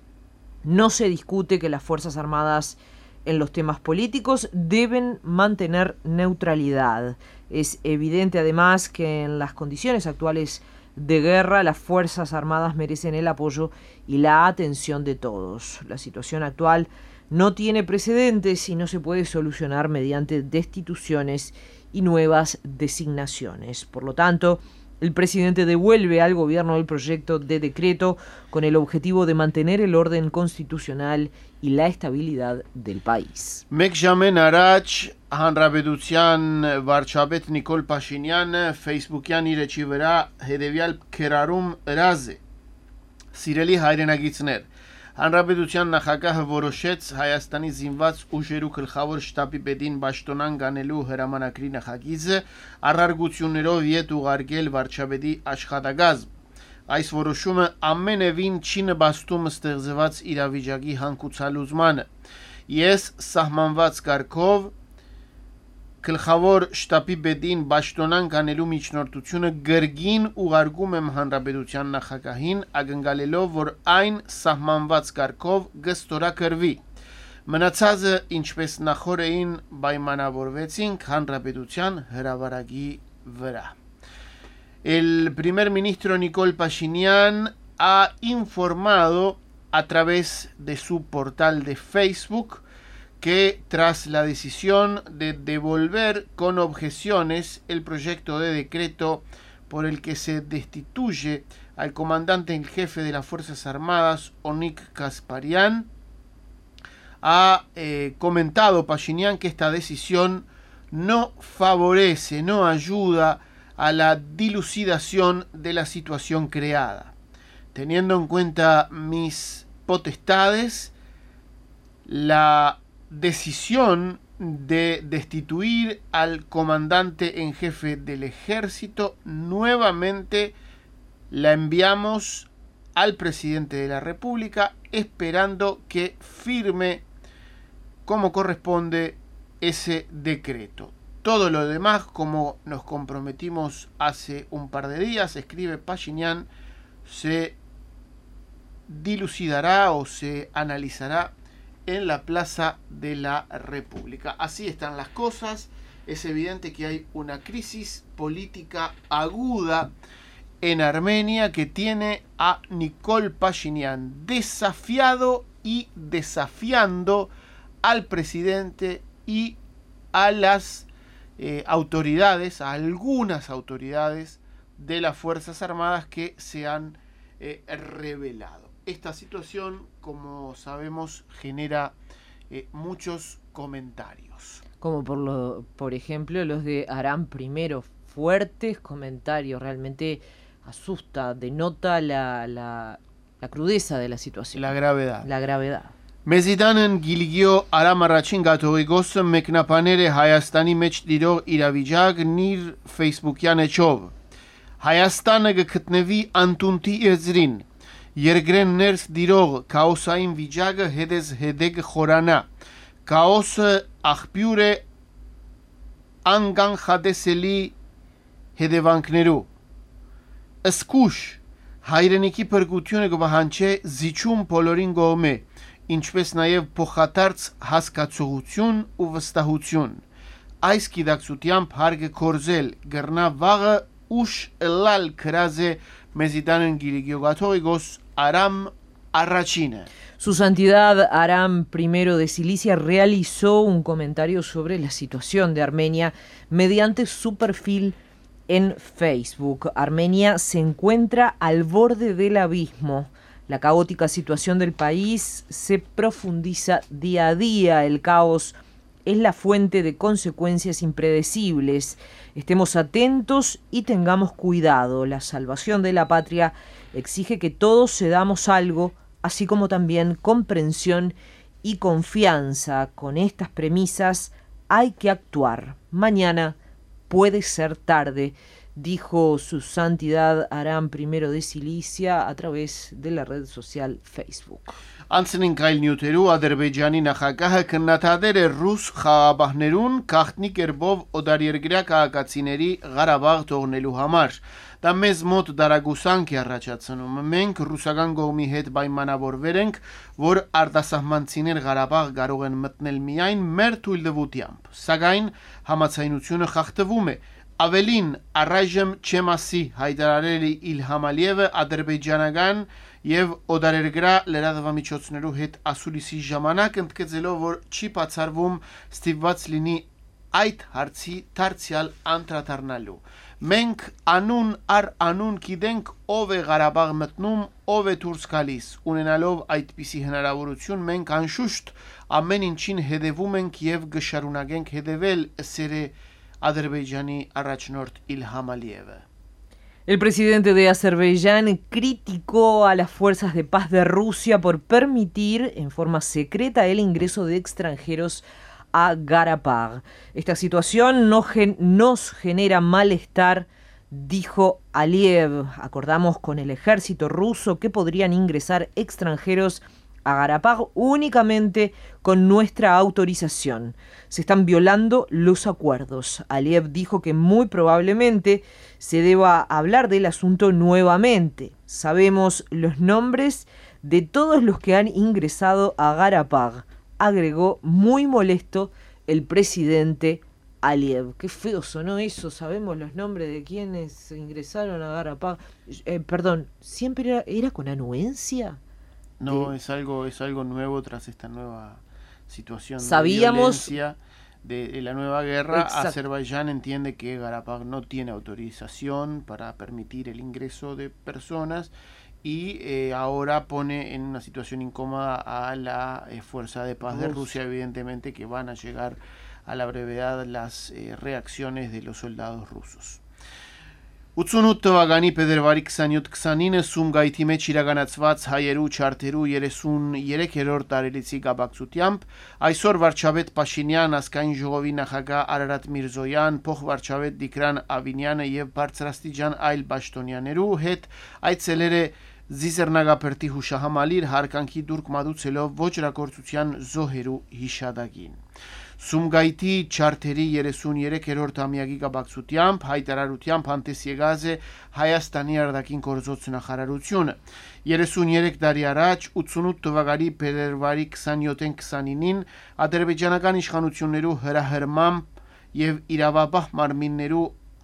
No se discute que las Fuerzas Armadas en los temas políticos deben mantener neutralidad. Es evidente además que en las condiciones actuales de guerra las Fuerzas Armadas merecen el apoyo y la atención de todos. La situación actual no tiene precedentes y no se puede solucionar mediante destituciones y nuevas designaciones. Por lo tanto, el presidente devuelve al gobierno el proyecto de decreto con el objetivo de mantener el orden constitucional y la estabilidad del país. Մեկ առաջ հանրապետության վարչապետ Նիկոլ Փաշինյանը Facebook-յան իր էջի վրա հետևյալ քերարում ըրազ է. Սիրելի հայրենագիտներ, Հանրապետության նախագահը որոշեց Հայաստանի զինված ուժերու գլխավոր շտաբի պետին պաշտոնան գանելու հրամանակրի նախագիծը առարգություններով ետ ուղարկել վարչապետի աշխատակազմ։ Այս որոշումը ամենևին չի նպաստում ստեղծված իրավիճակի հանգուցալուծմանը։ Ես սահմանված կարգով գլխավոր շտաբի պետին պաշտոնան գանելու միջնորդությունը գրգին ուղարկում եմ հանրապետության նախագահին, ակնկալելով, որ այն սահմանված կարգով կստորագրվի։ Մնացածը, ինչպես նախորդին պայմանավորվեցինք հանրապետության հրավարակի վրա։ El primer ministro Nicol Pashinyan ha informado a través de su portal de Facebook que tras la decisión de devolver con objeciones el proyecto de decreto por el que se destituye al comandante en jefe de las Fuerzas Armadas, Onik Kasparian, ha eh, comentado Pashinyan que esta decisión no favorece, no ayuda a la dilucidación de la situación creada. Teniendo en cuenta mis potestades, la decisión de destituir al comandante en jefe del ejército nuevamente la enviamos al presidente de la República esperando que firme como corresponde ese decreto. Todo lo demás, como nos comprometimos hace un par de días, escribe Pashinyan, se dilucidará o se analizará en la Plaza de la República. Así están las cosas. Es evidente que hay una crisis política aguda en Armenia que tiene a Nikol Pashinyan desafiado y desafiando al presidente y a las eh, autoridades, a algunas autoridades de las Fuerzas Armadas que se han eh, revelado. Esta situación, como sabemos, genera eh, muchos comentarios. Como por, lo, por ejemplo los de Aram primero, fuertes comentarios, realmente asusta, denota la, la, la crudeza de la situación. La gravedad. La gravedad. Մեզիդանն Գիլգիո Արամ առաջին գաթողիկոսը մեկնաբաներ է Հայաստանի մեջ դիրող իրավիճակն իր Facebook-յան էջով։ Հայաստանը կգտնվի անտունտի եզրին, երկրեն ներս դիրող քաոսային վիճակը հետեզ հետե կխորանա։ Քաոսը աղբյուր է անկանխատեսելի հետևանքներու։ Ըսկուշ հայրենիքի փրկությունը կվահանչե զիջում բոլորին կողմէ, ինչպես նաև փոխադարձ հասկացողություն ու վստահություն։ Այս գիտակցությամբ հարգը կորզել գրնա վաղը ուշ ըլալ քրազե Մեզիդանն Գիլգիո Կաթողիկոս Aram Arrachine. Su Santidad Aram primero de Cilicia realizó un comentario sobre la situación de Armenia mediante su perfil en Facebook. Armenia se encuentra al borde del abismo. La caótica situación del país se profundiza día a día. El caos es la fuente de consecuencias impredecibles. Estemos atentos y tengamos cuidado. La salvación de la patria exige que todos cedamos algo, así como también comprensión y confianza. Con estas premisas hay que actuar. Mañana puede ser tarde, dijo su Santidad Aram primero de Cilicia a través de la red social Facebook. Անցնենք այլ նյութերու Ադրբեջանի նախագահը քննադատել է ռուս խաղաղաբահներուն գաղտնի կերպով օտարերկրյա քաղաքացիների Ղարաբաղ թողնելու համար։ Դա մեզ մոտ դարագուսանք է առաջացնում։ Մենք ռուսական կողմի հետ պայմանավորվել ենք, որ արտասահմանցիներ Ղարաբաղ կարող են մտնել միայն մեր թույլտվությամբ։ Սակայն համաձայնությունը խախտվում է։ Ավելին, առայժմ չեմ ասի հայտարարել է Իլհամ Ալիևը ադրբեջանական եւ օտարերկրյա լրատվամիջոցներու հետ ասուլիսի ժամանակ ընդգծելով, որ չի բացառվում ստիպված լինի այդ հարցի դարձյալ անդրադառնալու։ Մենք անուն առ անուն գիտենք ով է Ղարաբաղ մտնում, ով է դուրս գալիս։ Ունենալով այդպիսի հնարավորություն մենք անշուշտ ամեն ինչին հետևում ենք եւ կշարունակենք հետևել սերը Ադրբեջանի առաջնորդ Իլհամ Ալիևը. El presidente de Azerbaiyán criticó a las fuerzas de paz de Rusia por permitir en forma secreta el ingreso de extranjeros a Karabaj. Esta situación no gen- nos genera malestar, dijo Aliyev. Acordamos con el ejército ruso que podrían ingresar extranjeros a Karabaj únicamente con nuestra autorización. Se están violando los acuerdos. Aliyev dijo que muy probablemente se deba hablar del asunto nuevamente. Sabemos los nombres de todos los que han ingresado a Karabaj, agregó muy molesto el presidente Aliyev. Qué feo sonó eso, sabemos los nombres de quienes ingresaron a Karabaj. Eh, perdón, ¿siempre era, era con anuencia? No, de... es algo, es algo nuevo tras esta nueva situación Sabíamos... de violencia de, de la nueva guerra. Exacto. Azerbaiyán entiende que Karabaj no tiene autorización para permitir el ingreso de personas y eh, ahora pone en una situación incómoda a la eh, Fuerza de Paz de Rusia, evidentemente que van a llegar a la brevedad las eh, reacciones de los soldados rusos. ութսունութ թվականի փետրվարի քսանյոթ քսանինը Սումգայիթի մեջ իրականացված հայերու չարթերու երեսուններորդ տարելիցի կապակցությամբ այսօր վարչապետ Փաշինյան, ազգային ժողովի նախագահ Արարատ Միրզոյան, փոխվարչապետ Դիկրան Ավինյանը եւ բարձրաստիճան այլ պաշտոնյաներու հետ այցելել է Զիզեռնագապերտի հուշահամալիր հարկանքի դուրք մատուցելով ոչրագործության զոհերու հիշադակին։ Սումգայիթի չարթերի երեսուներորդ ամյակի կապակցությամբ հայտարարությամբ հանդես եկած է Հայաստանի արտաքին գործոց նախարարությունը։ երեսուներեք տարի առաջ ութսունութ թվականի փետրվարի քսանյոթին քսանինին ադրբեջանական իշխանություններու հրահրմամբ եւ իրավապահ մարմիններու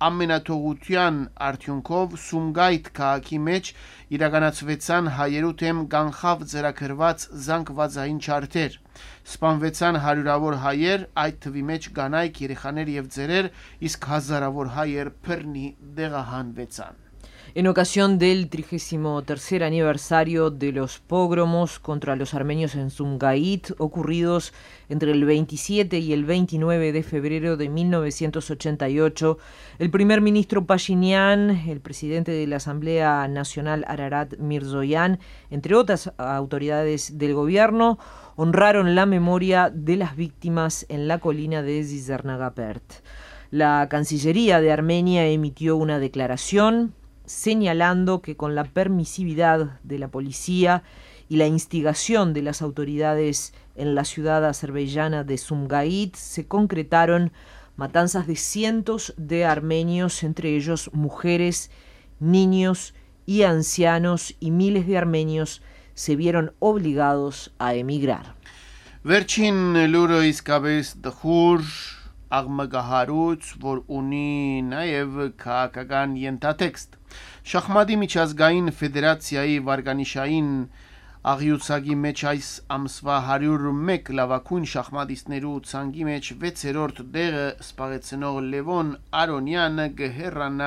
ամենաթողության արդյունքով Սումգայիթ քաղաքի մեջ իրականացվեցան հայերու դեմ կանխավ ձեռագրված զանգվածային չարթեր։ Սպանվեցան հարյուրավոր հայեր, այդ թվի մեջ կանայք, երեխաներ եւ ծերեր, իսկ հազարավոր հայեր բռնի դեղահանվեցան։ En ocasión del trigésimo tercer aniversario de los pogromos contra los armenios en Sumgait, ocurridos entre el veintisiete y el veintinueve de febrero de mil novecientos ochenta y ocho, el primer ministro Pashinyan, el presidente de la Asamblea Nacional Ararat Mirzoyan, entre otras autoridades del gobierno, honraron la memoria de las víctimas en la colina de Zizernagapert. La Cancillería de Armenia emitió una declaración señalando que con la permisividad de la policía y la instigación de las autoridades en la ciudad azerbaiyana de Sumgait se concretaron matanzas de cientos de armenios, entre ellos mujeres, niños y ancianos, y miles de armenios se vieron obligados a emigrar. Վերջին լուրը իսկապես դխուր աղմկահարույց, որ ունի նաև քաղաքական ենթատեքստ։ Շախմատի միջազգային ֆեդերացիայի վարկանիշային աղյուցակի մեջ այս ամսվա հարյուր ու մեկ լավագույն շախմատիստներու ցանկի մեջ վեցերորդ դեղը սպաղեցնող Լևոն Արոնյանը գհեռանա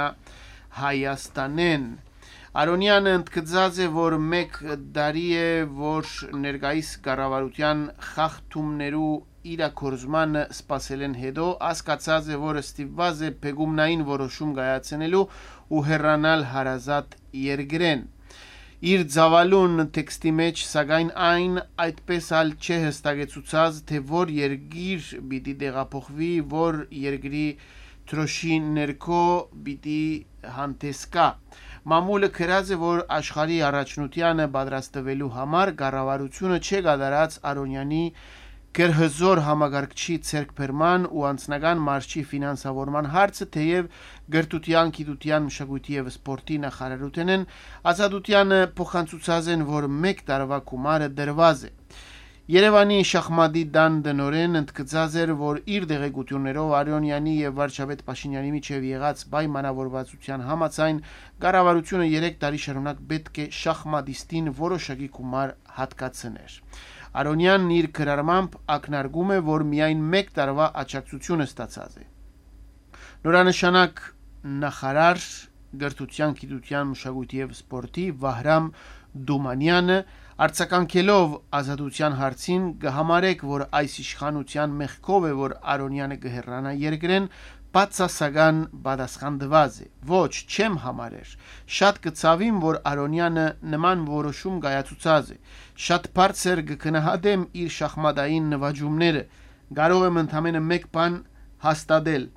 Հայաստանեն։ Արոնյանը ընդգծած է, որ մեկ դարի է, որ ներկայիս կառավարության խախտումներու իրակորձմանը սպասել են հետո, ասկացած է, որ ստիպված է փեգումնային որոշում կայացնելու ու հեռանալ հարազատ երկրեն։ Իր ծավալուն տեքստի մեջ, սակայն այն այդպես ալ չէ հստակեցուցած, թե որ երկիր պիտի տեղափոխվի, որ երկրի թրոշի ներքո պիտի հանդեսկա։ Մամուլը քրած է, որ աշխարհի առաջնությանը պատրաստվելու համար կառավարությունը չէ կատարած Արոնյանի Գերհզոր համագարկչի ցերկբերման ու անձնական մարզչի ֆինանսավորման հարցը, թեև գրթության, գիտության, մշակույթի եւ սպորտի նախարարությունն ազատությանը փոխանցուցած են, որ մեկ տարվա գումարը դրված է։ Երևանի շախմատի դան դնորեն ընդգծած էր, որ իր դեղեցություններով Արոնյանի եւ վարչապետ Փաշինյանի միջև եղած պայմանավորվածության համաձայն կառավարությունը երեք տարի շարունակ պետք է շախմատիստին որոշակի գումար հատկացներ։ Արոնյանն իր քրարմամբ ակնարկում է, որ միայն մեկ տարվա աջակցությունը ստացած է։ Նորանշանակ նախարար գրթության, գիտության, մշակույթի եւ սպորտի Վահրամ Դումանյանը արձագանքելով ազատության հարցին կհամարեք, որ այս իշխանության մեղքով է, որ Արոնյանը կհեռանա երկրեն, բացասական պատասխան տված է։ Ոչ, չեմ համարեր։ Շատ կցավիմ, որ Արոնյանը նման որոշում կայացուցած է։ Շատ բարձր կգնահատեմ իր շախմատային նվաճումները։ Կարող եմ ընդամենը մեկ բան հաստատել։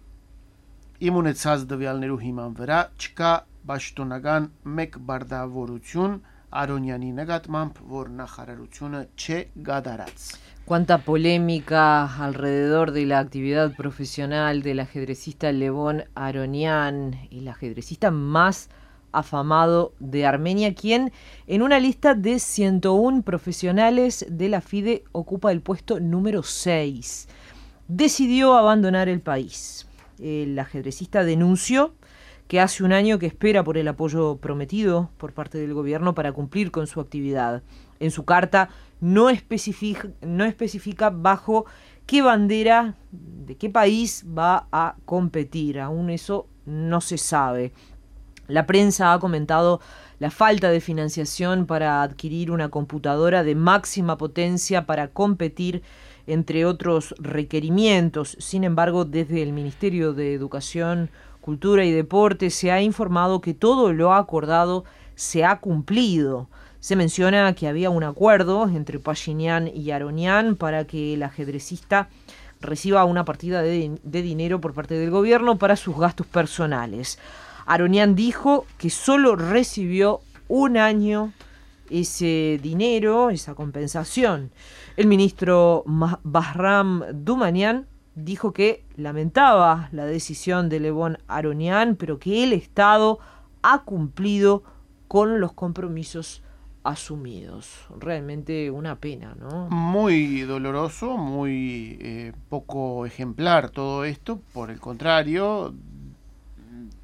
Իմ ունեցած դվյալներու հիման վրա չկա պաշտոնական մեկ բարտավորություն Արոնյանի նկատմամբ, որ նախարարությունը չէ կատարած։ Cuánta polémica alrededor de la actividad profesional del ajedrecista Levon Aronian, el ajedrecista más afamado de Armenia, quien en una lista de ciento uno profesionales de la FIDE ocupa el puesto número seis. Decidió abandonar el país. El ajedrecista denunció que hace un año que espera por el apoyo prometido por parte del gobierno para cumplir con su actividad. En su carta no especifica, no especifica bajo qué bandera, de qué país va a competir. Aún eso no se sabe. La prensa ha comentado la falta de financiación para adquirir una computadora de máxima potencia para competir, entre otros requerimientos. Sin embargo, desde el Ministerio de Educación, Cultura y Deporte se ha informado que todo lo acordado se ha cumplido. Se menciona que había un acuerdo entre Pashinyan y Aronian para que el ajedrecista reciba una partida de, de dinero por parte del gobierno para sus gastos personales. Aronian dijo que solo recibió un año ese dinero, esa compensación. El ministro Bahram Dumanian dijo que lamentaba la decisión de Levon Aronian, pero que el Estado ha cumplido con los compromisos asumidos. Realmente una pena, ¿no? Muy doloroso, muy eh, poco ejemplar todo esto. Por el contrario,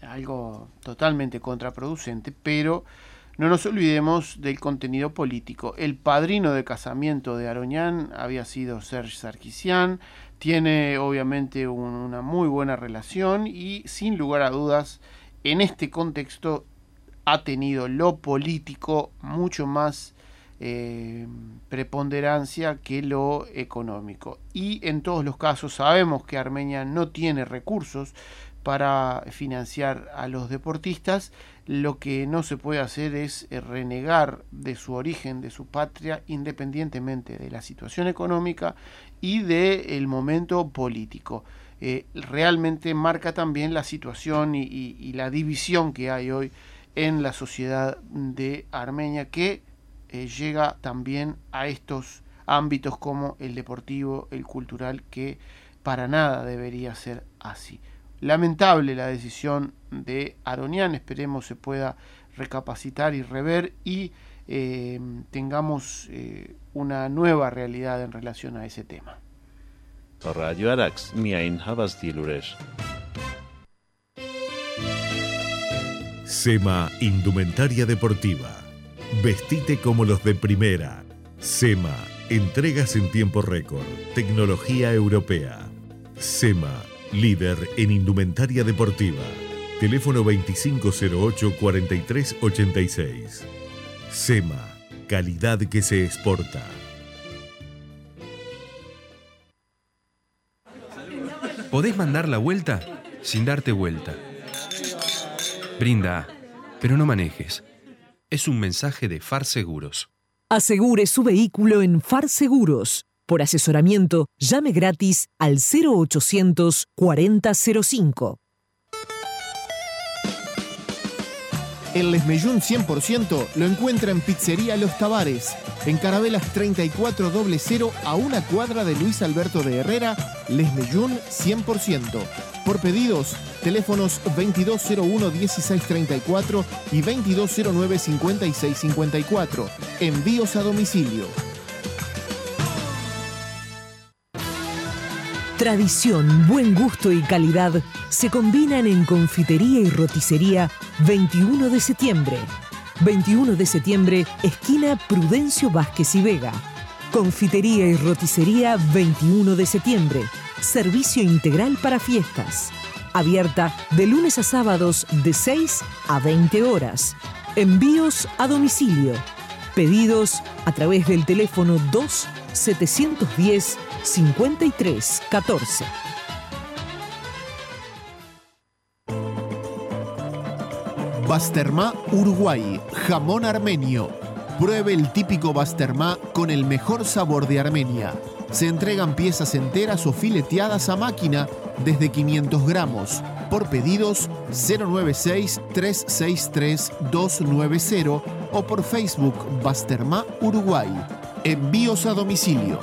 algo totalmente contraproducente, pero no nos olvidemos del contenido político. El padrino de casamiento de Aroñán había sido Serge Sarkisian, tiene obviamente un, una muy buena relación y sin lugar a dudas en este contexto ha tenido lo político mucho más eh, preponderancia que lo económico. Y en todos los casos sabemos que Armenia no tiene recursos para financiar a los deportistas. Lo que no se puede hacer es renegar de su origen, de su patria, independientemente de la situación económica y del momento político. Eh, realmente marca también la situación y, y, y la división que hay hoy en la sociedad de Armenia, que eh, llega también a estos ámbitos como el deportivo, el cultural, que para nada debería ser así. Lamentable la decisión de Aroñán, esperemos se pueda recapacitar y rever y eh, tengamos eh, una nueva realidad en relación a ese tema. Radio Arax, miain havas diluresh. SEMA Indumentaria Deportiva. Vestite como los de primera. SEMA, entregas en tiempo récord. Tecnología europea. SEMA, líder en indumentaria deportiva. Teléfono veinticinco cero ocho, cuarenta y tres ochenta y seis. SEMA, calidad que se exporta. Podés mandar la vuelta sin darte vuelta. Brinda, pero no manejes. Es un mensaje de Far Seguros. Asegure su vehículo en Far Seguros. Por asesoramiento, llame gratis al cero ochocientos cuarenta cero cinco. El Lesmellún cien por ciento lo encuentra en Pizzería Los Tabares, en Carabelas treinta y cuatro cero a una cuadra de Luis Alberto de Herrera. Lesmellún cien por ciento. Por pedidos, teléfonos veintidós cero uno, dieciséis treinta y cuatro y veintidós cero nueve, cincuenta y seis cincuenta y cuatro. Envíos a domicilio. Tradición, buen gusto y calidad se combinan en Confitería y Roticería veintiuno de septiembre. veintiuno de septiembre, esquina Prudencio Vázquez y Vega. Confitería y Roticería veintiuno de septiembre. Servicio integral para fiestas. Abierta de lunes a sábados de seis a veinte horas. Envíos a domicilio. Pedidos a través del teléfono dos setecientos diez, cincuenta y tres catorce. Bastermá Uruguay, jamón armenio. Pruebe el típico Bastermá con el mejor sabor de Armenia. Se entregan piezas enteras o fileteadas a máquina desde quinientos gramos. Por pedidos cero nueve seis, tres seis tres, dos nueve cero o por Facebook Bastermá Uruguay. Envíos a domicilio.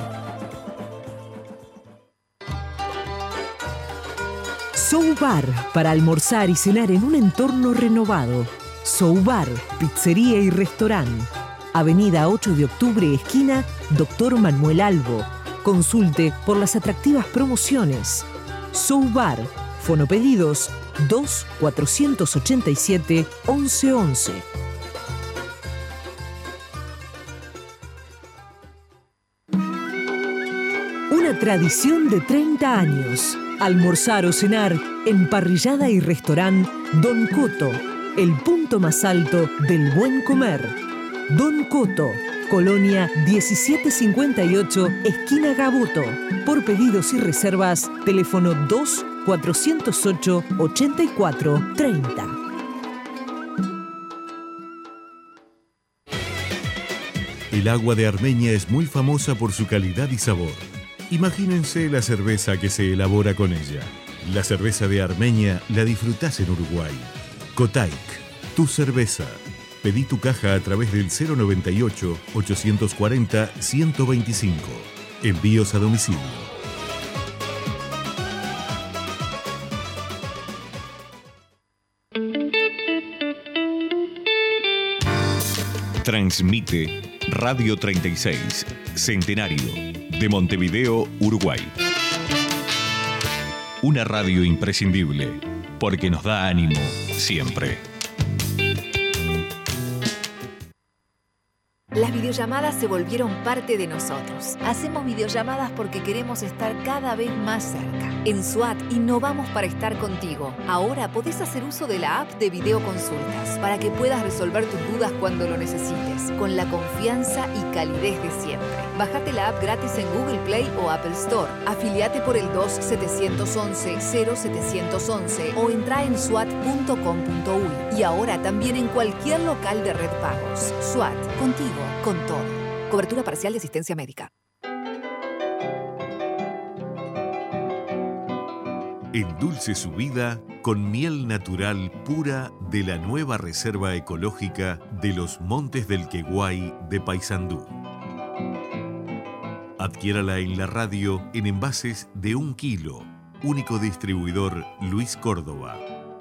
Soubar, para almorzar y cenar en un entorno renovado. Soubar, pizzería y restaurante. Avenida ocho de octubre, esquina Doctor Manuel Albo. Consulte por las atractivas promociones. Soubar, fonopedidos dos cuatrocientos ochenta y siete, once once. Una tradición de treinta años. Almorzar o cenar en parrillada y restaurante Don Coto, el punto más alto del buen comer. Don Coto, Colonia diecisiete cincuenta y ocho, esquina Gaboto. Por pedidos y reservas, teléfono dos cuatrocientos ocho, ochenta y cuatro treinta. El agua de Armenia es muy famosa por su calidad y sabor. Imagínense la cerveza que se elabora con ella. La cerveza de Armenia la disfrutás en Uruguay. Kotaik, tu cerveza. Pedí tu caja a través del cero noventa y ocho, ochocientos cuarenta, ciento veinticinco. Envíos a domicilio. Transmite Radio treinta y seis, Centenario, de Montevideo, Uruguay. Una radio imprescindible. porque nos da ánimo siempre. Las videollamadas se volvieron parte de nosotros. Hacemos videollamadas porque queremos estar cada vez más cerca. En SWAT innovamos para estar contigo. Ahora podés hacer uso de la app de videoconsultas para que puedas resolver tus dudas cuando lo necesites, con la confianza y calidez de siempre. Bájate la app gratis en Google Play o Apple Store. Afiliate por el dos siete once cero siete once o entra en swat punto com punto uy. Y ahora también en cualquier local de Red Pagos. SWAT, contigo. Con todo. Cobertura parcial de asistencia médica. Endulce su vida con miel natural pura de la nueva Reserva Ecológica de los Montes del Queguay de Paysandú. Adquiérala en la radio en envases de un kilo. Único distribuidor Luis Córdoba.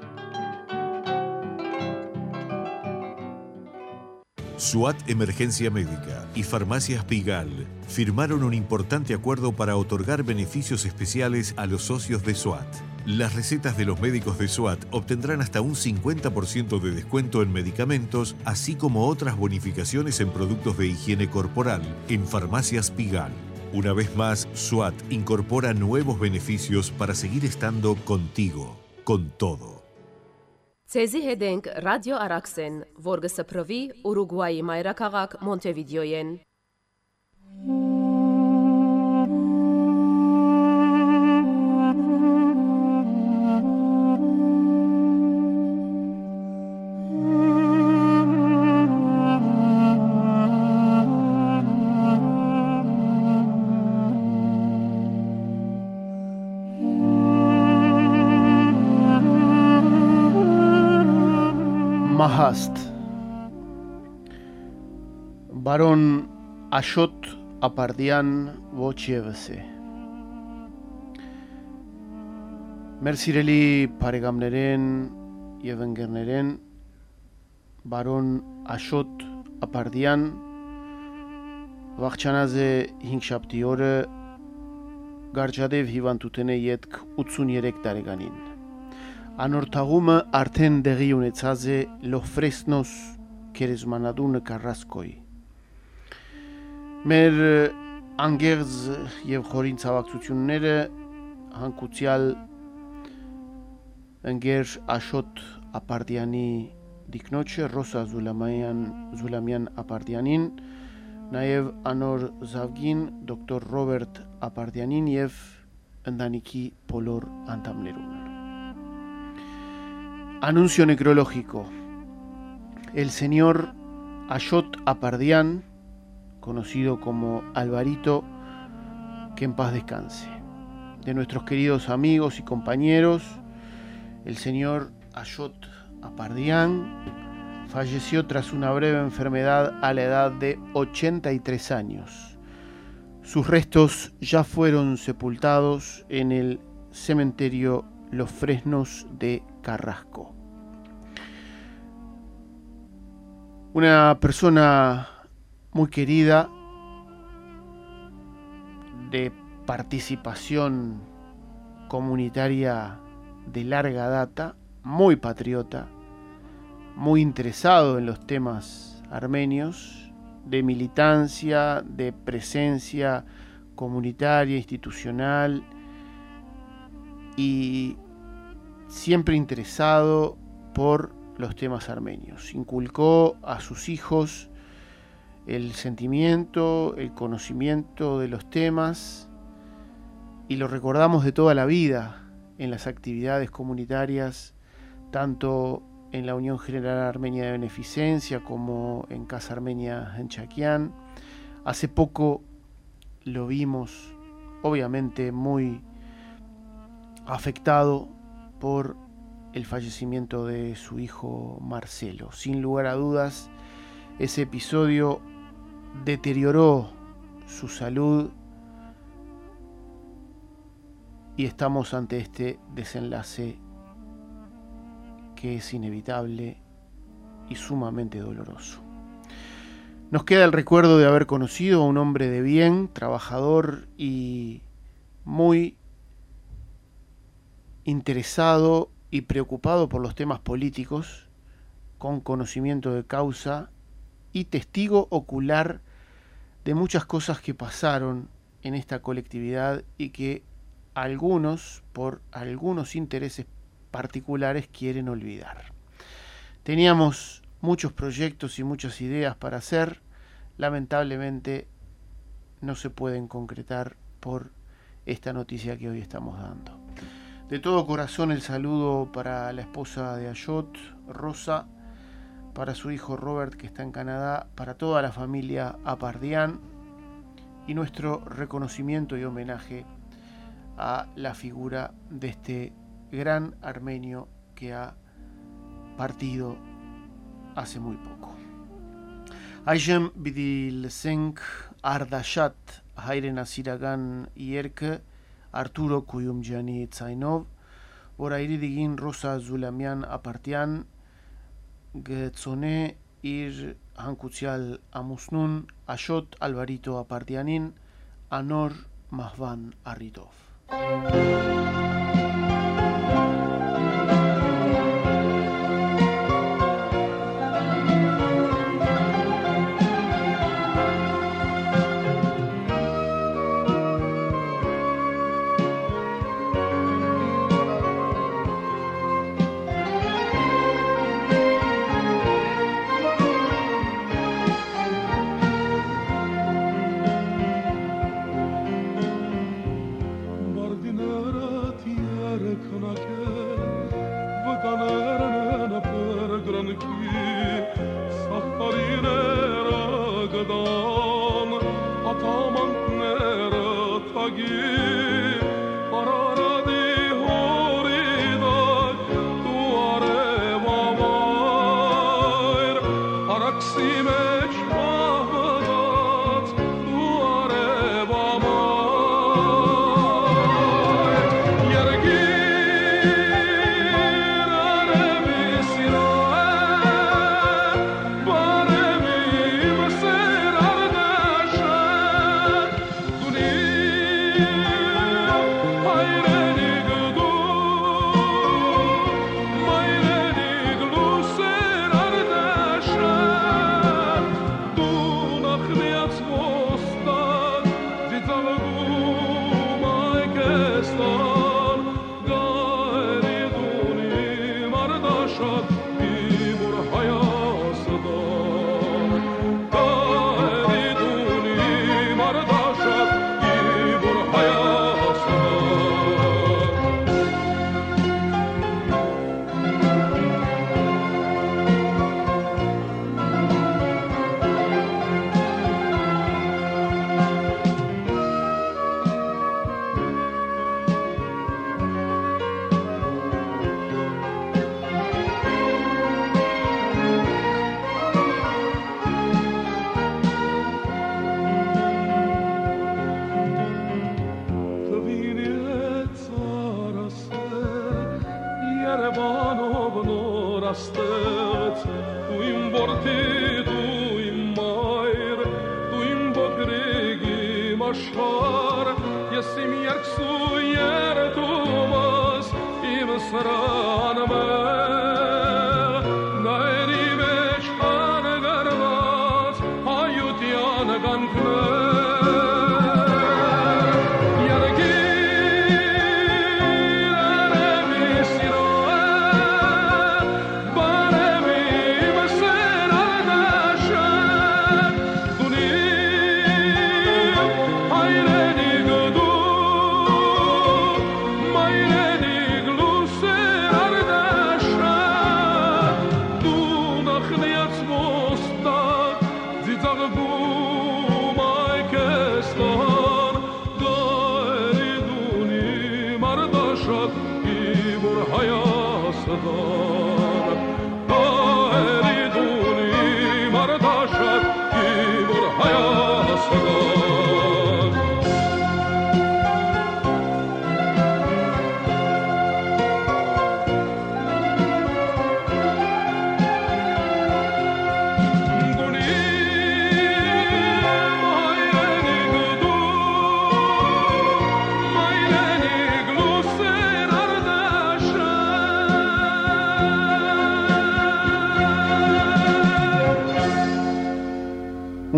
SWAT Emergencia Médica y Farmacias Pigal firmaron un importante acuerdo para otorgar beneficios especiales a los socios de SWAT. Las recetas de los médicos de SWAT obtendrán hasta un cincuenta por ciento de descuento en medicamentos, así como otras bonificaciones en productos de higiene corporal en Farmacias Pigal. Una vez más, SWAT incorpora nuevos beneficios para seguir estando contigo, con todo. Ցեզի հետ ենք ռադիո Արաքսեն, որ գսփռվի Ուրուգվայի մայրաքաղաք Մոնտեվիդեոյեն։ Mahast. Բարոն Աշոտ Ապարդյան ոչ ևս է։ Մեր սիրելի բարեկամներեն եւ ընկերներեն, բարոն Աշոտ Ապարդյան վախճանած է հինգշաբթի օրը Գարջադեվ հիվանդութենե ետք ութսուներեք տարեկանին։ Անորթաղումը արդեն դեղի ունեցած է Լոֆրեսնոս գերեզմանատունը Կարրասկոյի։ Մեր անգեղծ եւ խորին ցավակցությունները հանկուցյալ ընկեր Աշոտ Ապարդյանի դիկնոջը Ռոսա Զուլամյան Զուլամյան Ապարդյանին, նաեւ անոր զավգին դոկտոր Ռոբերտ Ապարդյանին եւ ընտանիքի բոլոր անդամներուն։ Anuncio necrológico. El señor Ashot Apardyan, conocido como Alvarito, que en paz descanse. De nuestros queridos amigos y compañeros, el señor Ashot Apardyan falleció tras una breve enfermedad a la edad de ochenta y tres años. Sus restos ya fueron sepultados en el cementerio Los Fresnos de Carrasco. Una persona muy querida, de participación comunitaria de larga data, muy patriota, muy interesado en los temas armenios, de militancia, de presencia comunitaria, institucional, y siempre interesado por los temas armenios. Inculcó a sus hijos el sentimiento, el conocimiento de los temas, y lo recordamos de toda la vida en las actividades comunitarias, tanto en la Unión General Armenia de Beneficencia como en Casa Armenia en Chaquián. Hace poco lo vimos, obviamente muy afectado por el fallecimiento de su hijo Marcelo. Sin lugar a dudas, ese episodio deterioró su salud y estamos ante este desenlace que es inevitable y sumamente doloroso. Nos queda el recuerdo de haber conocido a un hombre de bien, trabajador y muy interesado y preocupado por los temas políticos, con conocimiento de causa y testigo ocular de muchas cosas que pasaron en esta colectividad y que algunos, por algunos intereses particulares, quieren olvidar. Teníamos muchos proyectos y muchas ideas para hacer, lamentablemente no se pueden concretar por esta noticia que hoy estamos dando. De todo corazón el saludo para la esposa de Ayot, Rosa, para su hijo Robert, que está en Canadá, para toda la familia Apardian, y nuestro reconocimiento y homenaje a la figura de este gran armenio que ha partido hace muy poco. Այժմ պիտի լսենք Արդաշատ հայրենասիրական երգը Արթուրո Կույումջյանի ցայնով, որ այրիդիգին Ռոսա Զուլամյան Ապարտյան գծոնե իր հանկուցյալ ամուսնուն Աշոտ Ալվարիտո Ապարտյանին անոր մահվան առիթով։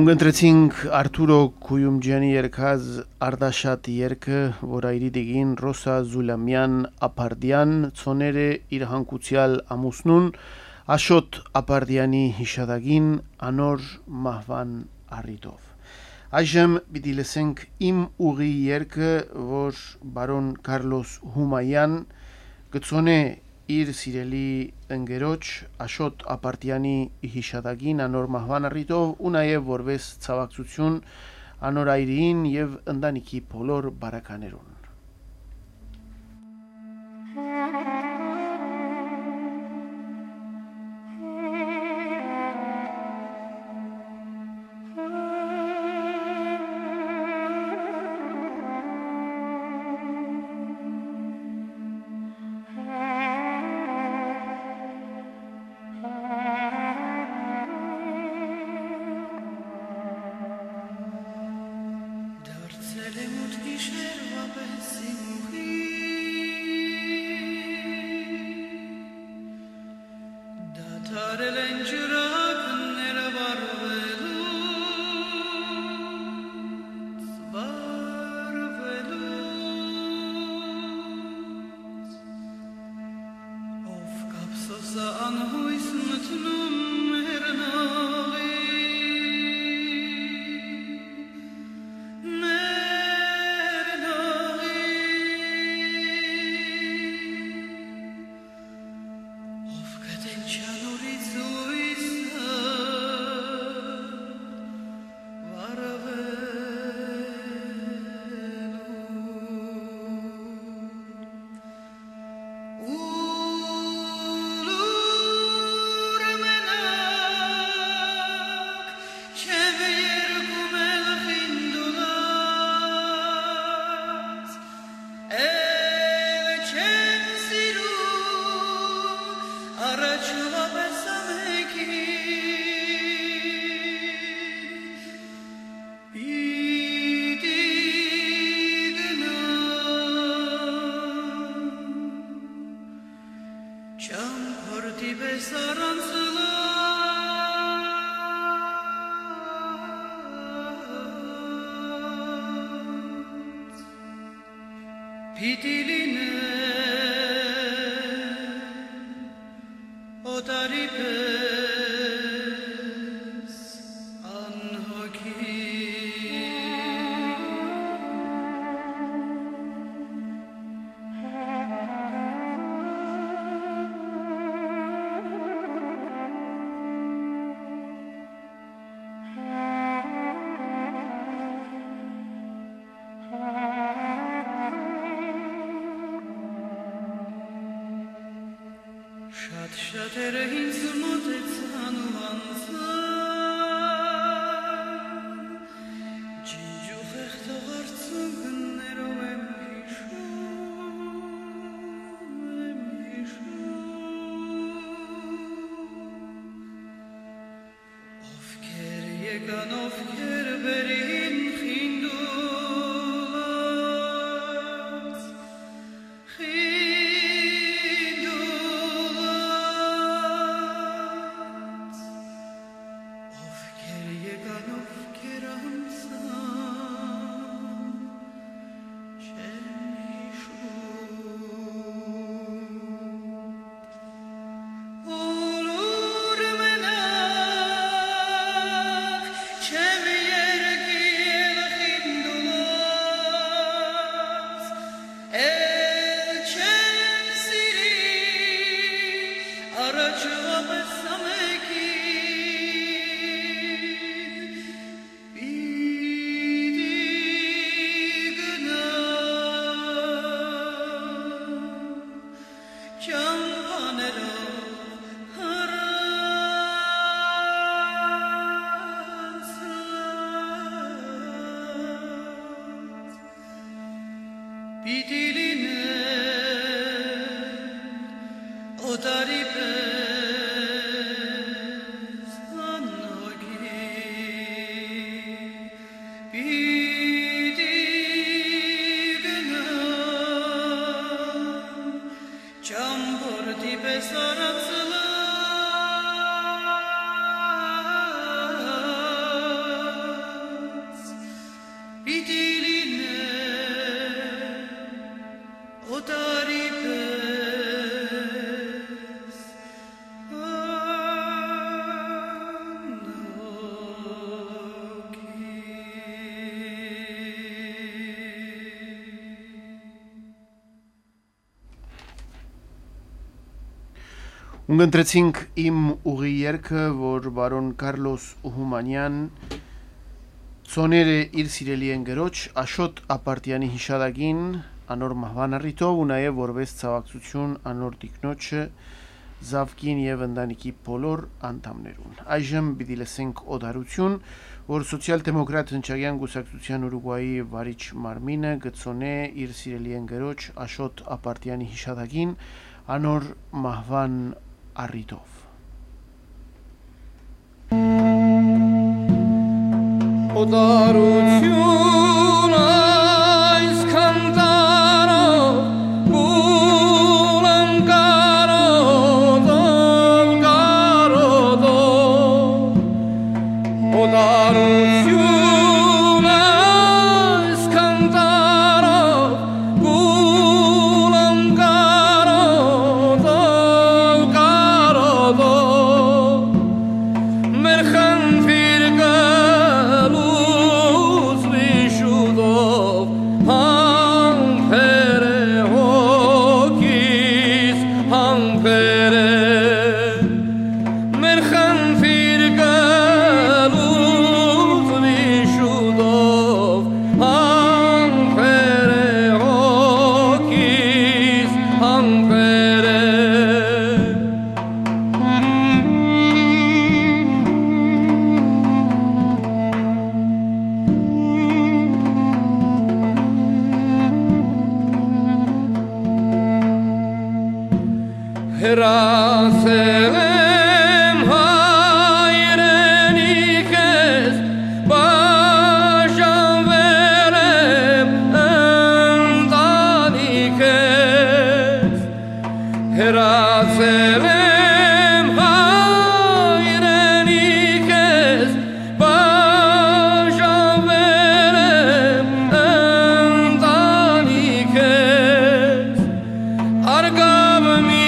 Դրանք ընտրեցինք Արթուրո Քույումջյանի երգած Արդաշատ երգը, որ այրի դիգին Ռոսա Զուլամյան Ապարդյան ցոները իր հանգուցյալ ամուսնուն Աշոտ Ապարդյանի հիշադակին անոր մահվան առիթով։ Այժմ պիտի լսենք իմ ուղի երգը, որ բարոն Կարլոս Հումայան գծոնե իր սիրելի ընկերոջ Աշոտ Ապարդյանի հիշադակին անոր մահվան առիթով ու նաև որպես ցավակցություն անոր այրին եւ ընտանիքի բոլոր բարականերուն։ Շատերը ինձ մոտեցան ու անցան, ջինջուղ եղտաղարցունքներով եմ հիշում, եմ հիշում, ովքեր եկան, ովքեր բերին խինդուլած, Sarah Ունգընտրեցինք իմ ուղի երգը, որ բարոն Կարլոս Ուհումանյան ծոները իր սիրելի ընկերոջ Աշոտ Ապարտյանի հիշատակին անոր մահվան առիթով ու նաև որպես ցավակցություն անոր տիկնոջը Զավկին եւ ընտանիքի բոլոր անդամներուն։ Այժմ պիտի լսենք օդարություն, որ սոցիալ-դեմոկրատ հնչագյան կուսակցության Ուրուգվայի վարիչ մարմինը գծոնե իր սիրելի ընկերոջ Աշոտ Ապարտյանի հիշատակին անոր մահվան առիթով։ Օդարություն այսքան տարով գուլեմ կարոտով կարոտով Օդարություն այսքան տարով գուլեմ կարոտով կարոտով մեր խնդիր Հրասեմ հայրենիք ես, բաժանվել եմ ընտանիք ես, հրասել եմ հայրենիք ես, բաժանվել եմ ընտանիք ես, արգավ մի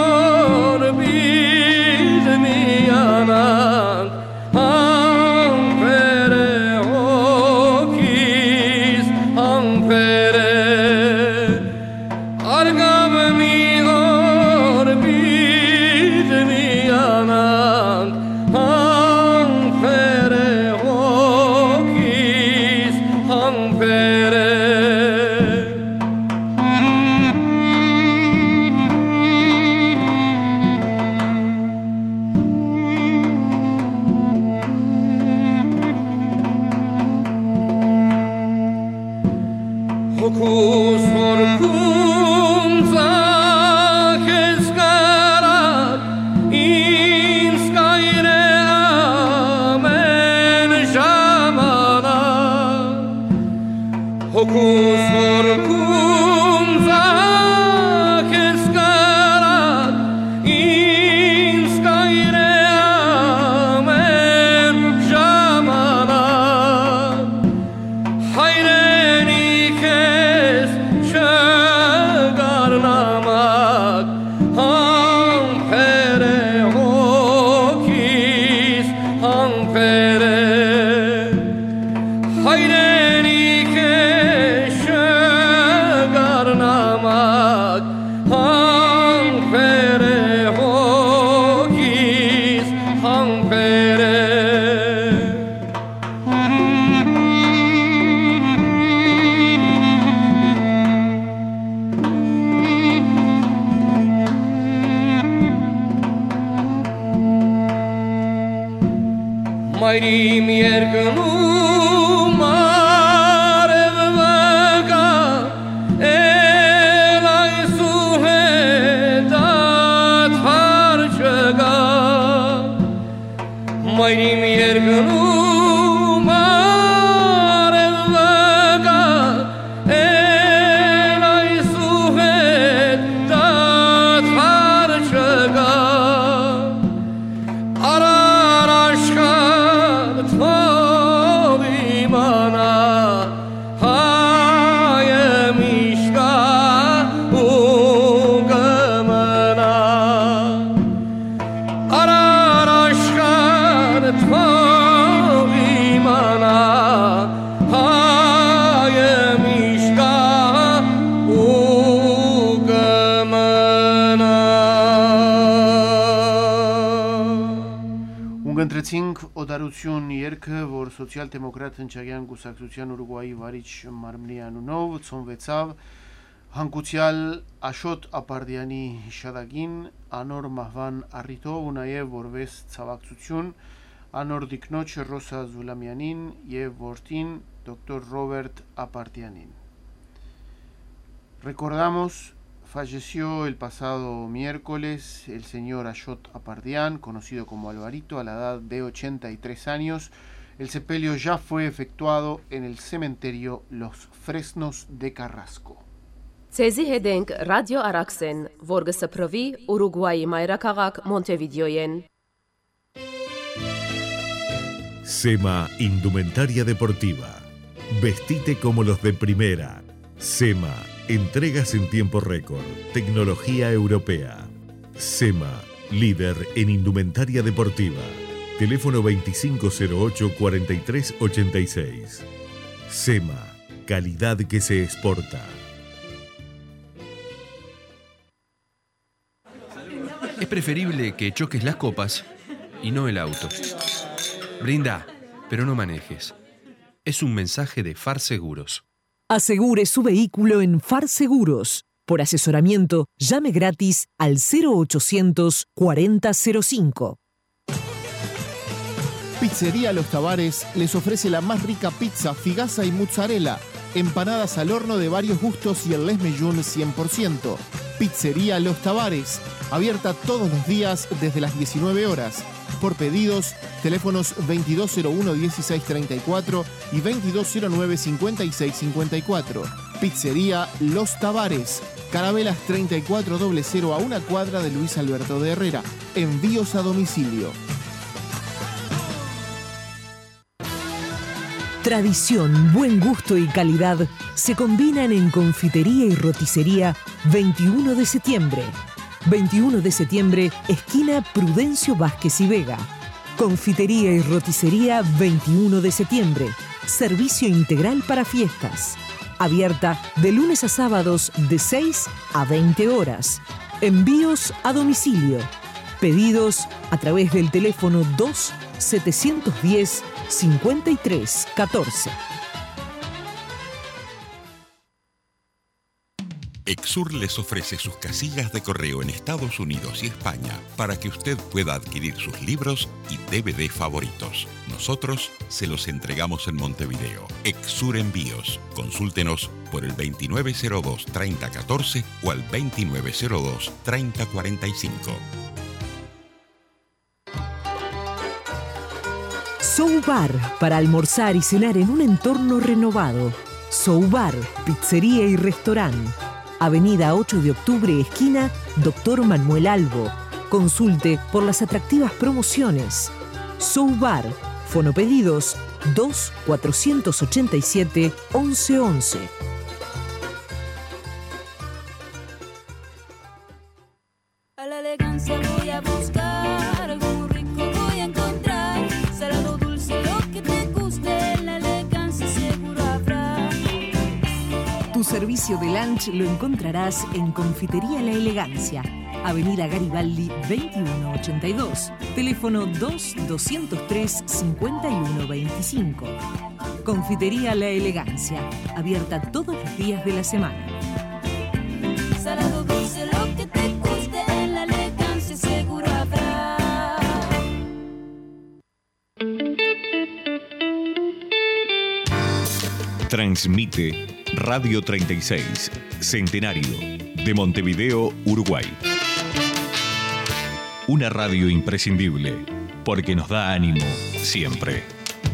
Մայրիմ երկնում արև վկա, էլ այսու հետ աթար չգա, մայրիմ երկնում արև վկա, էլ այսու հետ աթար չգա, արար աշխատ Շնորհդարություն երգը, որ սոցիալ-դեմոկրատ հնչագյան գուսակցության Ուրուգվայի վարիչ մարմնի անունով ցոնվեցավ հանգուցյալ Աշոտ Ապարդյանի հիշադակին անոր մահվան առիթով ու նաև որպես ցավակցություն անոր դիկնոջ Ռոսա Զուլամյանին եւ որդին դոկտոր Ռոբերտ Ապարդյանին. Recordamos falleció el pasado miércoles el señor Ashot Apardyan, conocido como Alvarito, a la edad de ochenta y tres años. El sepelio ya fue efectuado en el cementerio Los Fresnos de Carrasco. Ցեզի հետ ենք ռադիո Արաքսեն, որ գսփրվի Ուրուգվայի մայրաքաղաք Մոնտեվիդեոյեն. SEMA Indumentaria Deportiva. Vestite como los de primera. SEMA. Entregas en tiempo récord. Tecnología europea. SEMA. Líder en indumentaria deportiva. Teléfono veinticinco cero ocho, cuarenta y tres ochenta y seis. SEMA. Calidad que se exporta. Es preferible que choques las copas y no el auto. Brinda, pero no manejes. Es un mensaje de F A R Seguros. Asegure su vehículo en F A R Seguros. Por asesoramiento, llame gratis al cero ochocientos cuarenta cero cinco. Pizzería Los Tabares les ofrece la más rica pizza, figaza y mozzarella, empanadas al horno de varios gustos y el Les Meyún cien por ciento. Pizzería Los Tabares, abierta todos los días desde las diecinueve horas. Por pedidos, teléfonos veintidós cero uno, dieciséis treinta y cuatro y veintidós cero nueve, cincuenta y seis cincuenta y cuatro. Pizzería Los Tabares, Carabelas treinta y cuatro cero a una cuadra de Luis Alberto de Herrera. Envíos a domicilio. Tradición, buen gusto y calidad se combinan en Confitería y Roticería veintiuno de septiembre. veintiuno de septiembre, esquina Prudencio Vázquez y Vega. Confitería y Roticería veintiuno de septiembre. Servicio integral para fiestas. Abierta de lunes a sábados de seis a veinte horas. Envíos a domicilio. Pedidos a través del teléfono dos setecientos diez, cincuenta y tres catorce. Exur les ofrece sus casillas de correo en Estados Unidos y España para que usted pueda adquirir sus libros y D V D favoritos. Nosotros se los entregamos en Montevideo. Exur Envíos. Consúltenos por el veintinueve cero dos, treinta catorce o al veintinueve cero dos, treinta cuarenta y cinco. Soubar, para almorzar y cenar en un entorno renovado. Soubar, pizzería y restaurante. Avenida ocho de octubre, esquina Doctor Manuel Albo. Consulte por las atractivas promociones. Soubar, fonopedidos dos cuatrocientos ochenta y siete, once once. A la elegancia voy a buscar, algo muy rico voy a encontrar. Salado dulce, lo que te guste, la elegancia seguro habrá. Tu servicio de lunch lo encontrarás en Confitería La Elegancia, Avenida Garibaldi veintiuno ochenta y dos, teléfono dos doscientos tres, cincuenta y uno veinticinco. Confitería La Elegancia, abierta todos los días de la semana. Salado dulce, lo que te guste, la elegancia seguro habrá. Transmite Radio treinta y seis, Centenario, de Montevideo, Uruguay. Una radio imprescindible, porque nos da ánimo siempre.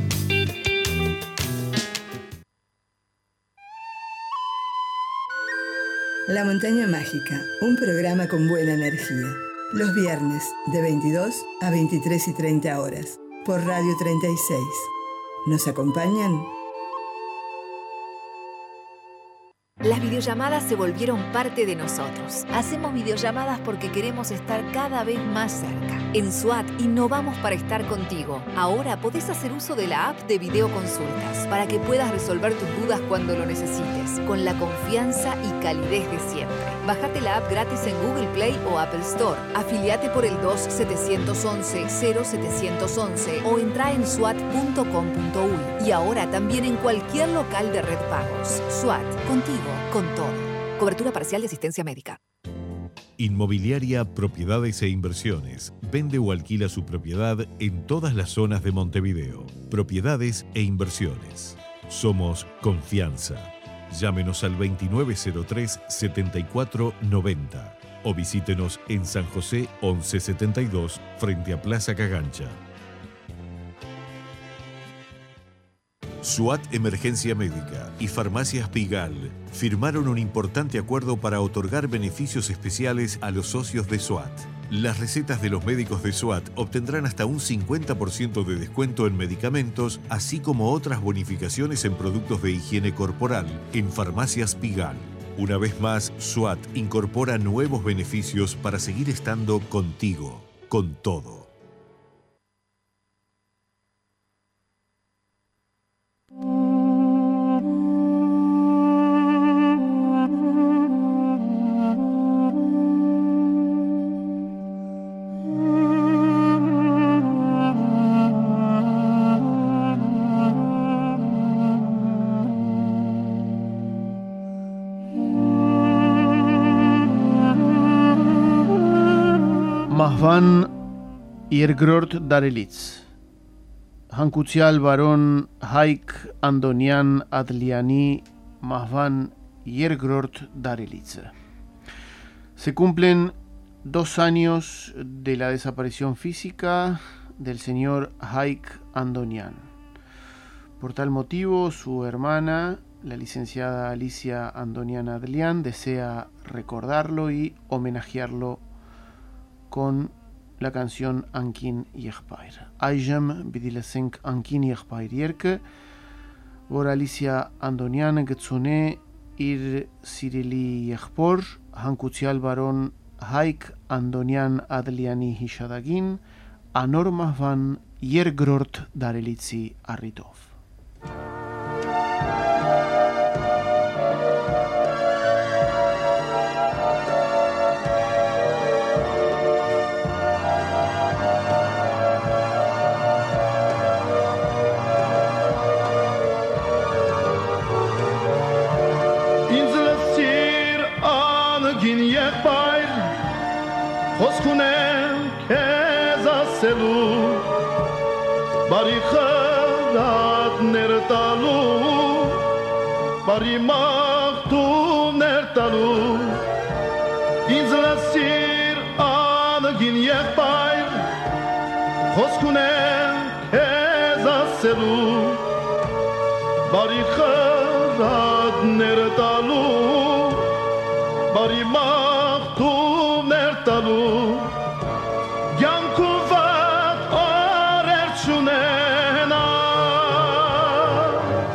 La Montaña Mágica, un programa con buena energía. Los viernes, de veintidós a veintitrés y treinta horas, por Radio treinta y seis. ¿Nos acompañan? Las videollamadas se volvieron parte de nosotros. Hacemos videollamadas porque queremos estar cada vez más cerca. En SWAT innovamos para estar contigo. Ahora podés hacer uso de la app de videoconsultas para que puedas resolver tus dudas cuando lo necesites, con la confianza y calidez de siempre. Bájate la app gratis en Google Play o Apple Store. Afiliate por el dos siete once cero siete once o entra en swat punto com punto uy. Y ahora también en cualquier local de Red Pagos. SWAT, contigo, con todo. Cobertura parcial de asistencia médica. Inmobiliaria Propiedades e Inversiones. Vende o alquila su propiedad en todas las zonas de Montevideo. Propiedades e Inversiones. Somos confianza. Llámenos al veintinueve cero tres setenta y cuatro noventa o visítenos en San José once setenta y dos frente a Plaza Cagancha. SWAT Emergencia Médica y Farmacias Pigal firmaron un importante acuerdo para otorgar beneficios especiales a los socios de SWAT. Las recetas de los médicos de SWAT obtendrán hasta un cincuenta por ciento de descuento en medicamentos, así como otras bonificaciones en productos de higiene corporal en Farmacias Pigal. Una vez más, SWAT incorpora nuevos beneficios para seguir estando contigo, con todo. Մահվան երկրորդ դարելից հանկուցյալ բարոն Հայկ Անդոնյան Ադլյանի մահվան երկրորդ դարելիցը. Se cumplen dos años de la desaparición física del señor Haik Andonian. Por tal motivo, su hermana, la licenciada Alicia Andonian Adlian, desea recordarlo y homenajearlo con la canción Ankin Yechpair. Այժմ պիտի լսենք Ankin Yechpair երգը, որ Alicia Andonian գցունե իր սիրելի եղբոր հանկուցյալ բարոն Հայկ Անդոնյան Ադլյանի հիշադակին անոր մահվան երկրորդ դարելիցի առիթով. Խոսքունեմ քեզ ասելու բարի խրատներ տալու բարի մաղթումներ տալու ինձ լսիր անգին եղբայր խոսքունեմ քեզ ասելու բարի խրատներ տալու բարի մաղթումներ տալու Գյանքուվատ օրեր չունենաս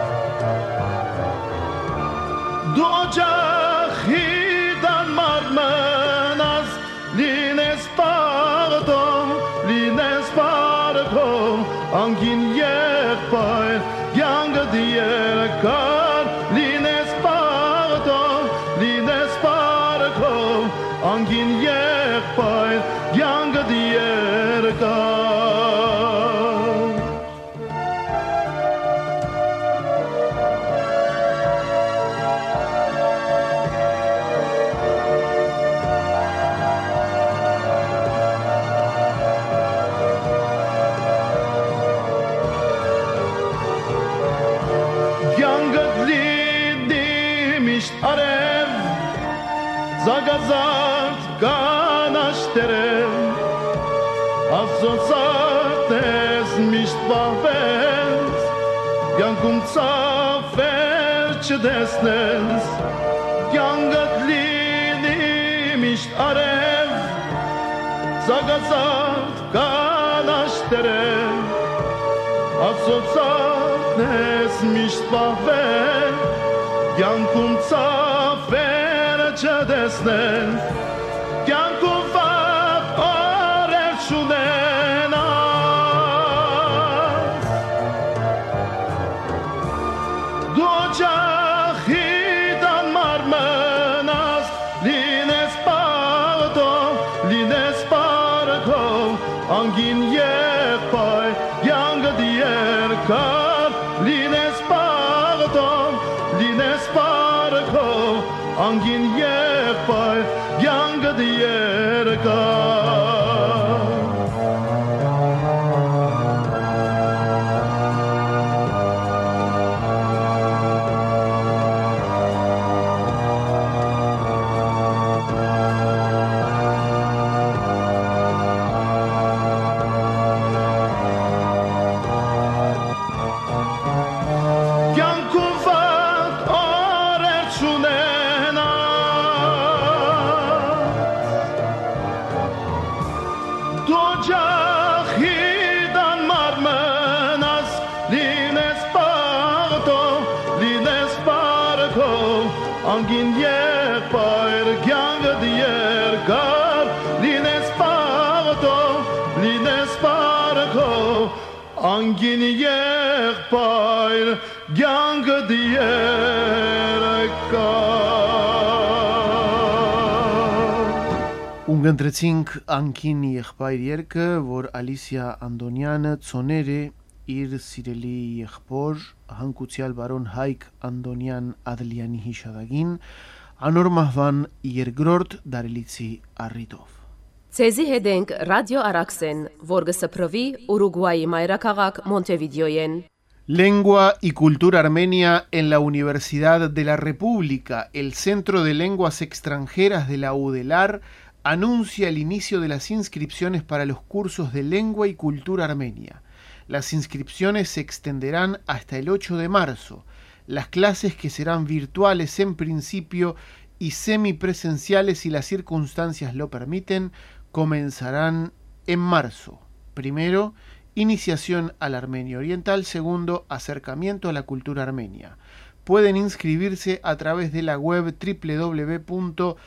Դու օջախիդան մարմնաս Լինես պաղտում, լինես պարգում Անգին եղբայր, գյանգդ երկար Լինես պաղտում, լինես պարգում Անգին եղբայր, գյանգդ երկար Գյանգդ լինի միշտ արև Զագազարդ կանաշտերև Ասոցարտես միշտ բավես Գյանքում ծավեր չդեսնես Գյանգդ լինի միշտ արև Զագազարդ կանաշտերև Ասոցարտես միշտ բավես Կյանքում ծավեր չտեսնեն, կյանքում վատ օրեր չունենան։ Դու ջախիտան մարմնաս, լինես պաղտով, լինես պարքով, անգին եղբայր, կյանքդ երկար, լինես պաղտով, լինես պարքով, անգին եղբայր, կյանքդ երկար։ Կյանքում վատ օրեր չունենաս, դու ջախիտան մարմնաս, լինես պաղտով, լինես պարքով, անգին եղբայր, կյանքդ երկար, լինես պաղտով, լինես պարքով, անգին եղբայր, կյանքդ երկար։ Ունգընտրեցինք անկին եղբայր երգը, որ Ալիսիա Անդոնյանը ծոներ է իր սիրելի եղբոր հանգուցյալ բարոն Հայկ Անդոնյան Ադլյանի հիշատակին անոր մահվան երկրորդ դարելիցի առիթով։ Ցեզի հետ ենք Ռադիո Արաքսեն, որ գսփրովի Ուրուգվայի մայրաքաղաք Մոնտեվիդեոյեն։ Lengua y Cultura Armenia en la Universidad de la República, el Centro de Lenguas Extranjeras de la U D E L A R, anuncia el inicio de las inscripciones para los cursos de Lengua y Cultura Armenia. Las inscripciones se extenderán hasta el ocho de marzo. Las clases, que serán virtuales en principio y semipresenciales si las circunstancias lo permiten, comenzarán en marzo. Primero, iniciación al armenio oriental. Segundo, acercamiento a la cultura armenia. Pueden inscribirse a través de la web doble u doble u doble u punto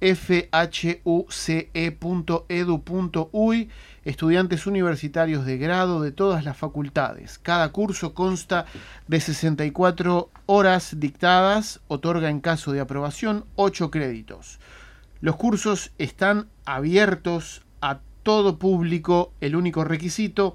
f h u c e punto e d u punto u y, estudiantes universitarios de grado de todas las facultades. Cada curso consta de sesenta y cuatro horas dictadas, otorga en caso de aprobación ocho créditos. Los cursos están abiertos a todo público, el único requisito,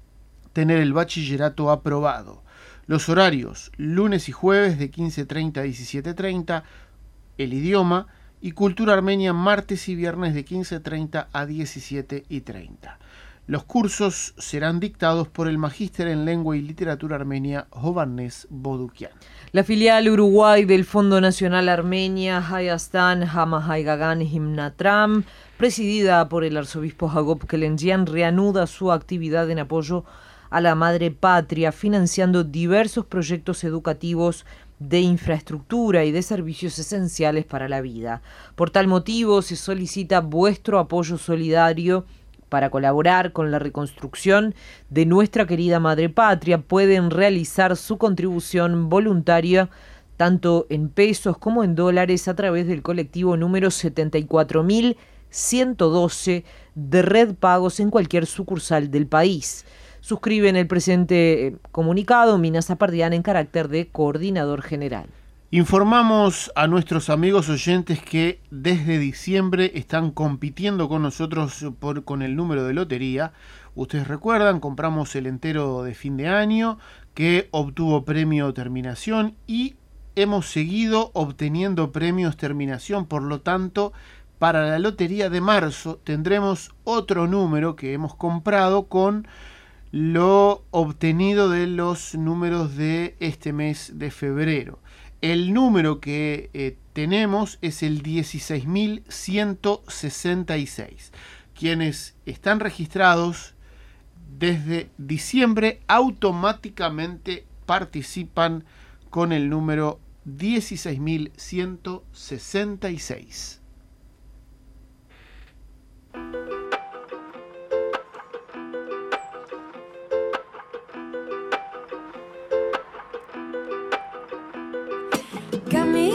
tener el bachillerato aprobado. Los horarios, lunes y jueves de quince treinta a diecisiete treinta, el idioma, y cultura armenia martes y viernes de quince treinta a diecisiete treinta. Los cursos serán dictados por el magíster en lengua y literatura armenia Hovannes Bodukian. La filial Uruguay del Fondo Nacional Armenia, Hayastan Hamahaygagan Himnatram, presidida por el arzobispo Hagop Kelenjian, reanuda su actividad en apoyo a la madre patria, financiando diversos proyectos educativos de infraestructura y de servicios esenciales para la vida. Por tal motivo, se solicita vuestro apoyo solidario para colaborar con la reconstrucción de nuestra querida madre patria. Pueden realizar su contribución voluntaria tanto en pesos como en dólares a través del colectivo número setenta y cuatro mil ciento doce de Red Pagos en cualquier sucursal del país. Suscriben el presente comunicado Mina Zapardián en carácter de coordinador general. Informamos a nuestros amigos oyentes que desde diciembre están compitiendo con nosotros por, con el número de lotería. Ustedes recuerdan, compramos el entero de fin de año que obtuvo premio terminación y hemos seguido obteniendo premios terminación. Por lo tanto, para la lotería de marzo tendremos otro número que hemos comprado con lo obtenido de los números de este mes de febrero. El número que eh, tenemos es el dieciséis mil ciento sesenta y seis. Quienes están registrados desde diciembre automáticamente participan con el número dieciséis mil ciento sesenta y seis. Camino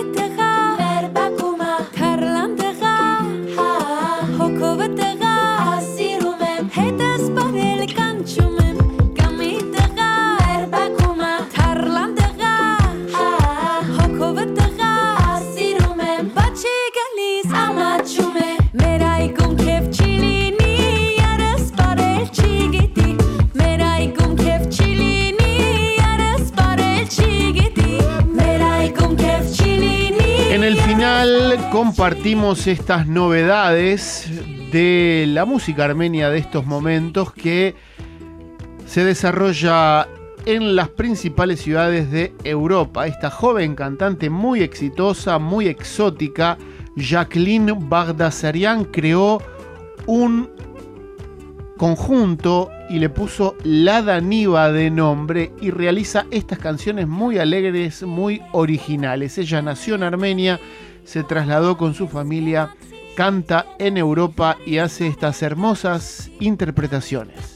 En el final compartimos estas novedades de la música armenia de estos momentos que se desarrolla en las principales ciudades de Europa. Esta joven cantante muy exitosa, muy exótica, Jacqueline Bagdasarian, creó un conjunto y le puso La Daniva de nombre y realiza estas canciones muy alegres, muy originales. Ella nació en Armenia, se trasladó con su familia, canta en Europa y hace estas hermosas interpretaciones.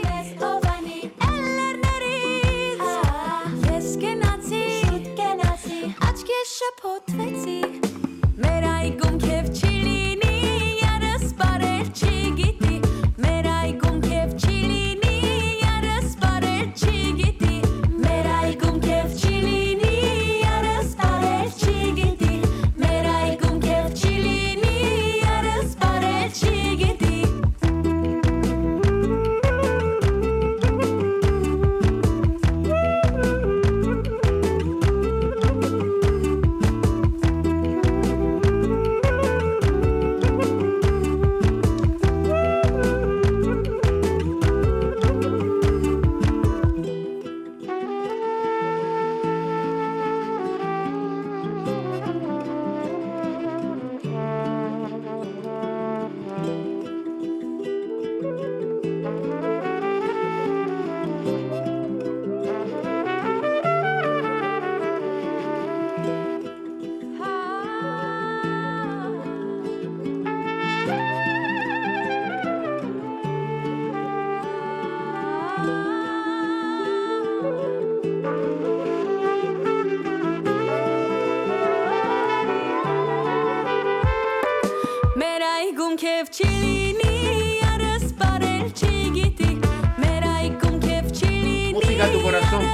Música a tu corazón.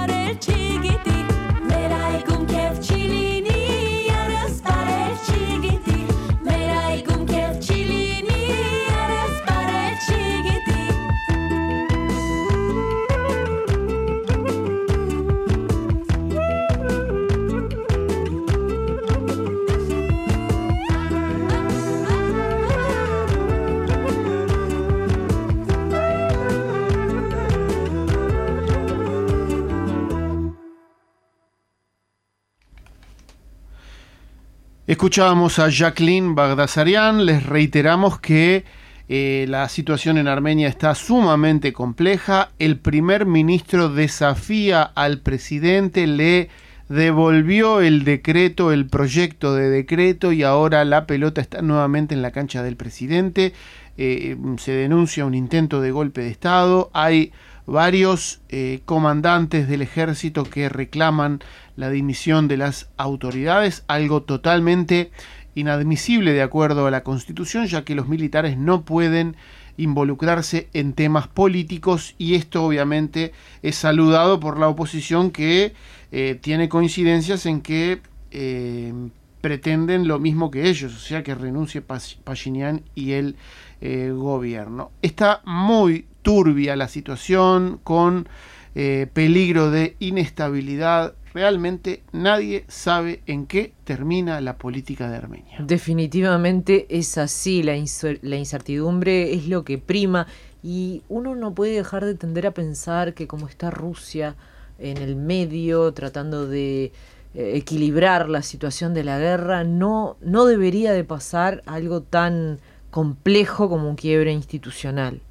Escuchábamos a Jacqueline Bagdasarian. Les reiteramos que eh, la situación en Armenia está sumamente compleja. El primer ministro desafía al presidente, le devolvió el decreto, el proyecto de decreto, y ahora la pelota está nuevamente en la cancha del presidente. Eh, se denuncia un intento de golpe de Estado. Hay varios eh, comandantes del ejército que reclaman la dimisión de las autoridades, algo totalmente inadmisible de acuerdo a la Constitución, ya que los militares no pueden involucrarse en temas políticos, y esto obviamente es saludado por la oposición, que eh, tiene coincidencias en que eh, pretenden lo mismo que ellos, o sea, que renuncie Pashinyan y el eh, gobierno. Está muy turbia la situación, con eh, peligro de inestabilidad. Realmente nadie sabe en qué termina la política de Armenia. Definitivamente es así, la, incer- la incertidumbre es lo que prima, y uno no puede dejar de tender a pensar que como está Rusia en el medio tratando de eh, equilibrar la situación de la guerra, no, no debería de pasar algo tan complejo como un quiebre institucional.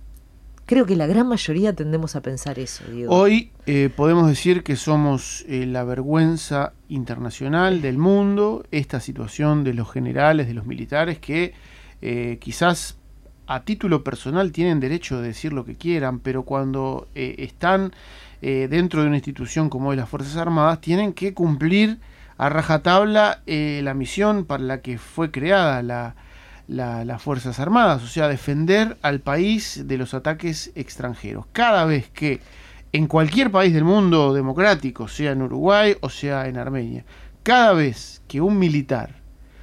Creo que la gran mayoría tendemos a pensar eso, Diego. Hoy eh, podemos decir que somos eh, la vergüenza internacional del mundo, esta situación de los generales, de los militares, que eh, quizás a título personal tienen derecho de decir lo que quieran, pero cuando eh, están eh, dentro de una institución como es las Fuerzas Armadas, tienen que cumplir a rajatabla eh, la misión para la que fue creada la La, las Fuerzas Armadas, o sea, defender al país de los ataques extranjeros. Cada vez que en cualquier país del mundo democrático, sea en Uruguay o sea en Armenia, cada vez que un militar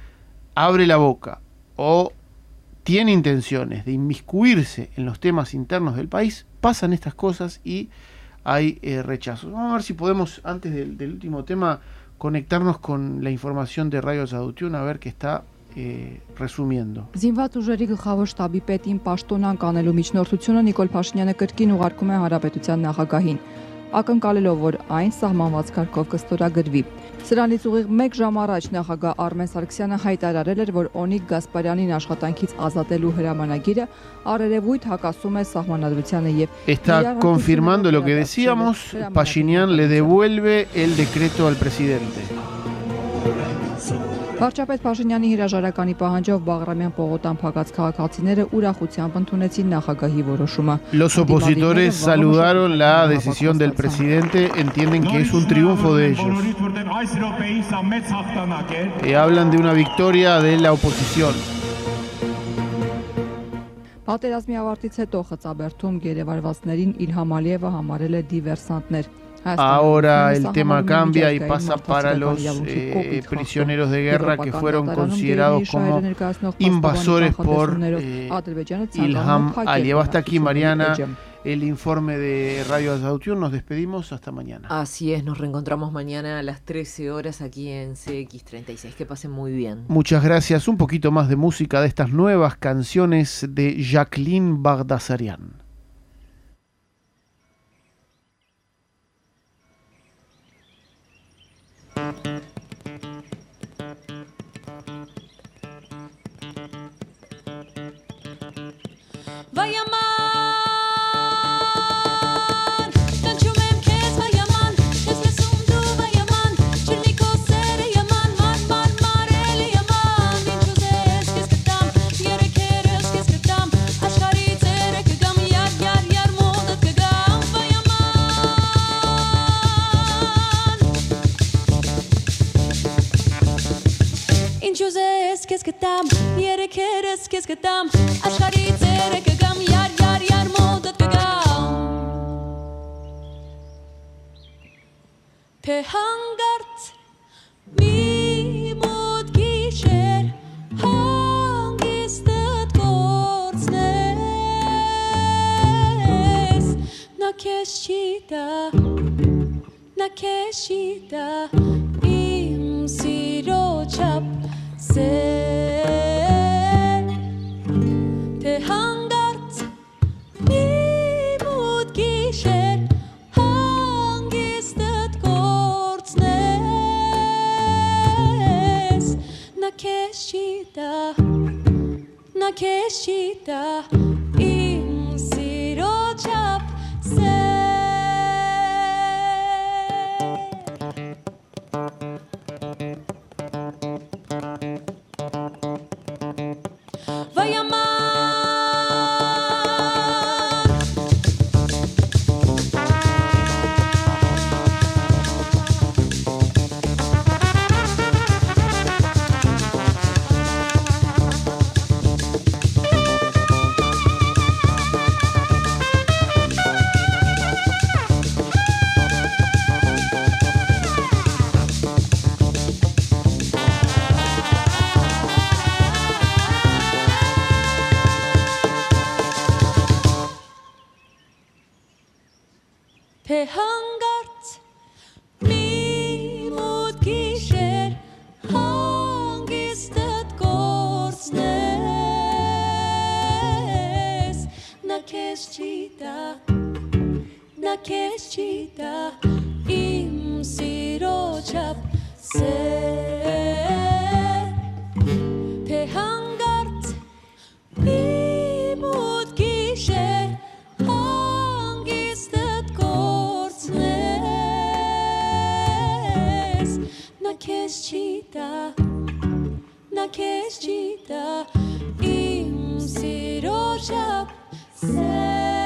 abre la boca o tiene intenciones de inmiscuirse en los temas internos del país, pasan estas cosas y hay eh, rechazos. Vamos a ver si podemos, antes del, del último tema, conectarnos con la información de Radio Zadutiun a ver qué está eh, resumiendo. Զինված ուժերի գլխավոր շտաբի պետին պաշտոնանկ անելու միջնորդությունը Նիկոլ Փաշինյանը կրկին ուղարկում է Հանրապետության նախագահին, ակնկալելով, որ այն սահմանված կարգով կստորագրվի։ Սրանից ուղիղ մեկ ժամ առաջ նախագահ Արմեն Սարգսյանը հայտարարել էր, որ Օնիկ Գասպարյանին աշխատանքից ազատելու հրամանագիրը առերևույթ հակասում է սահմանադրությանը եւ Está confirmando lo que decíamos, Pashinyan le devuelve el decreto al presidente. Վարչապետ Փաշինյանի հրաժարականի պահանջով Բաղրամյան պողոտան փակած քաղաքացիները ուրախությամբ ընդունեցին նախագահի որոշումը։ Los opositores saludaron la decisión del presidente, entienden que es un triunfo de ellos. Y hablan de una victoria de la oposición. Պատերազմի ավարտից հետո Խծաբերդում գերեվարվածներին Իլհամ Ալիևը համարել է դիվերսանտներ։ Ahora el tema cambia y pasa para los eh, prisioneros de guerra que fueron considerados como invasores por eh, Ilham Aliyev. Hasta aquí, Mariana, el informe de Radio Zadutiun. Nos despedimos hasta mañana. Así es, nos reencontramos mañana a las trece horas aquí en C X treinta y seis. Que pasen muy bien. Muchas gracias. Un poquito más de música de estas nuevas canciones de Jacqueline Bagdasarian. Vayaman, tanchumem kes vayaman, es me sumdu vayaman, chilmiko sere yaman, man man marele yaman, inchuzes kes ketam, yere keres kes ketam, ashkari tere kegam yar yar yar modat kegam vayaman. Inchuzes kes ketam, yere keres kes ketam, ashkari tere kegam yar yar yar modat kegam. Pehangart mi mod gisher hangistet kortsnes na keshita na keshita im sirochap se Pehangart mi mod gisher hangistet kortsnes na keshita na keshita im sirochap se Pehangart mi mod gisher hangistet kortsnes na keshita na keshita im sirochap se Pehangart mi mod gisher hangistet kortsnes na keshita na keshita im sirochap se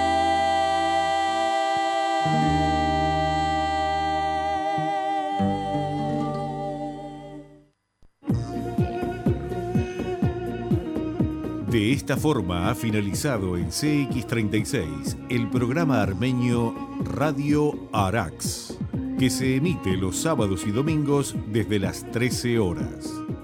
De esta forma ha finalizado en C X treinta y seis el programa armenio Radio Arax, que se emite los sábados y domingos desde las trece horas.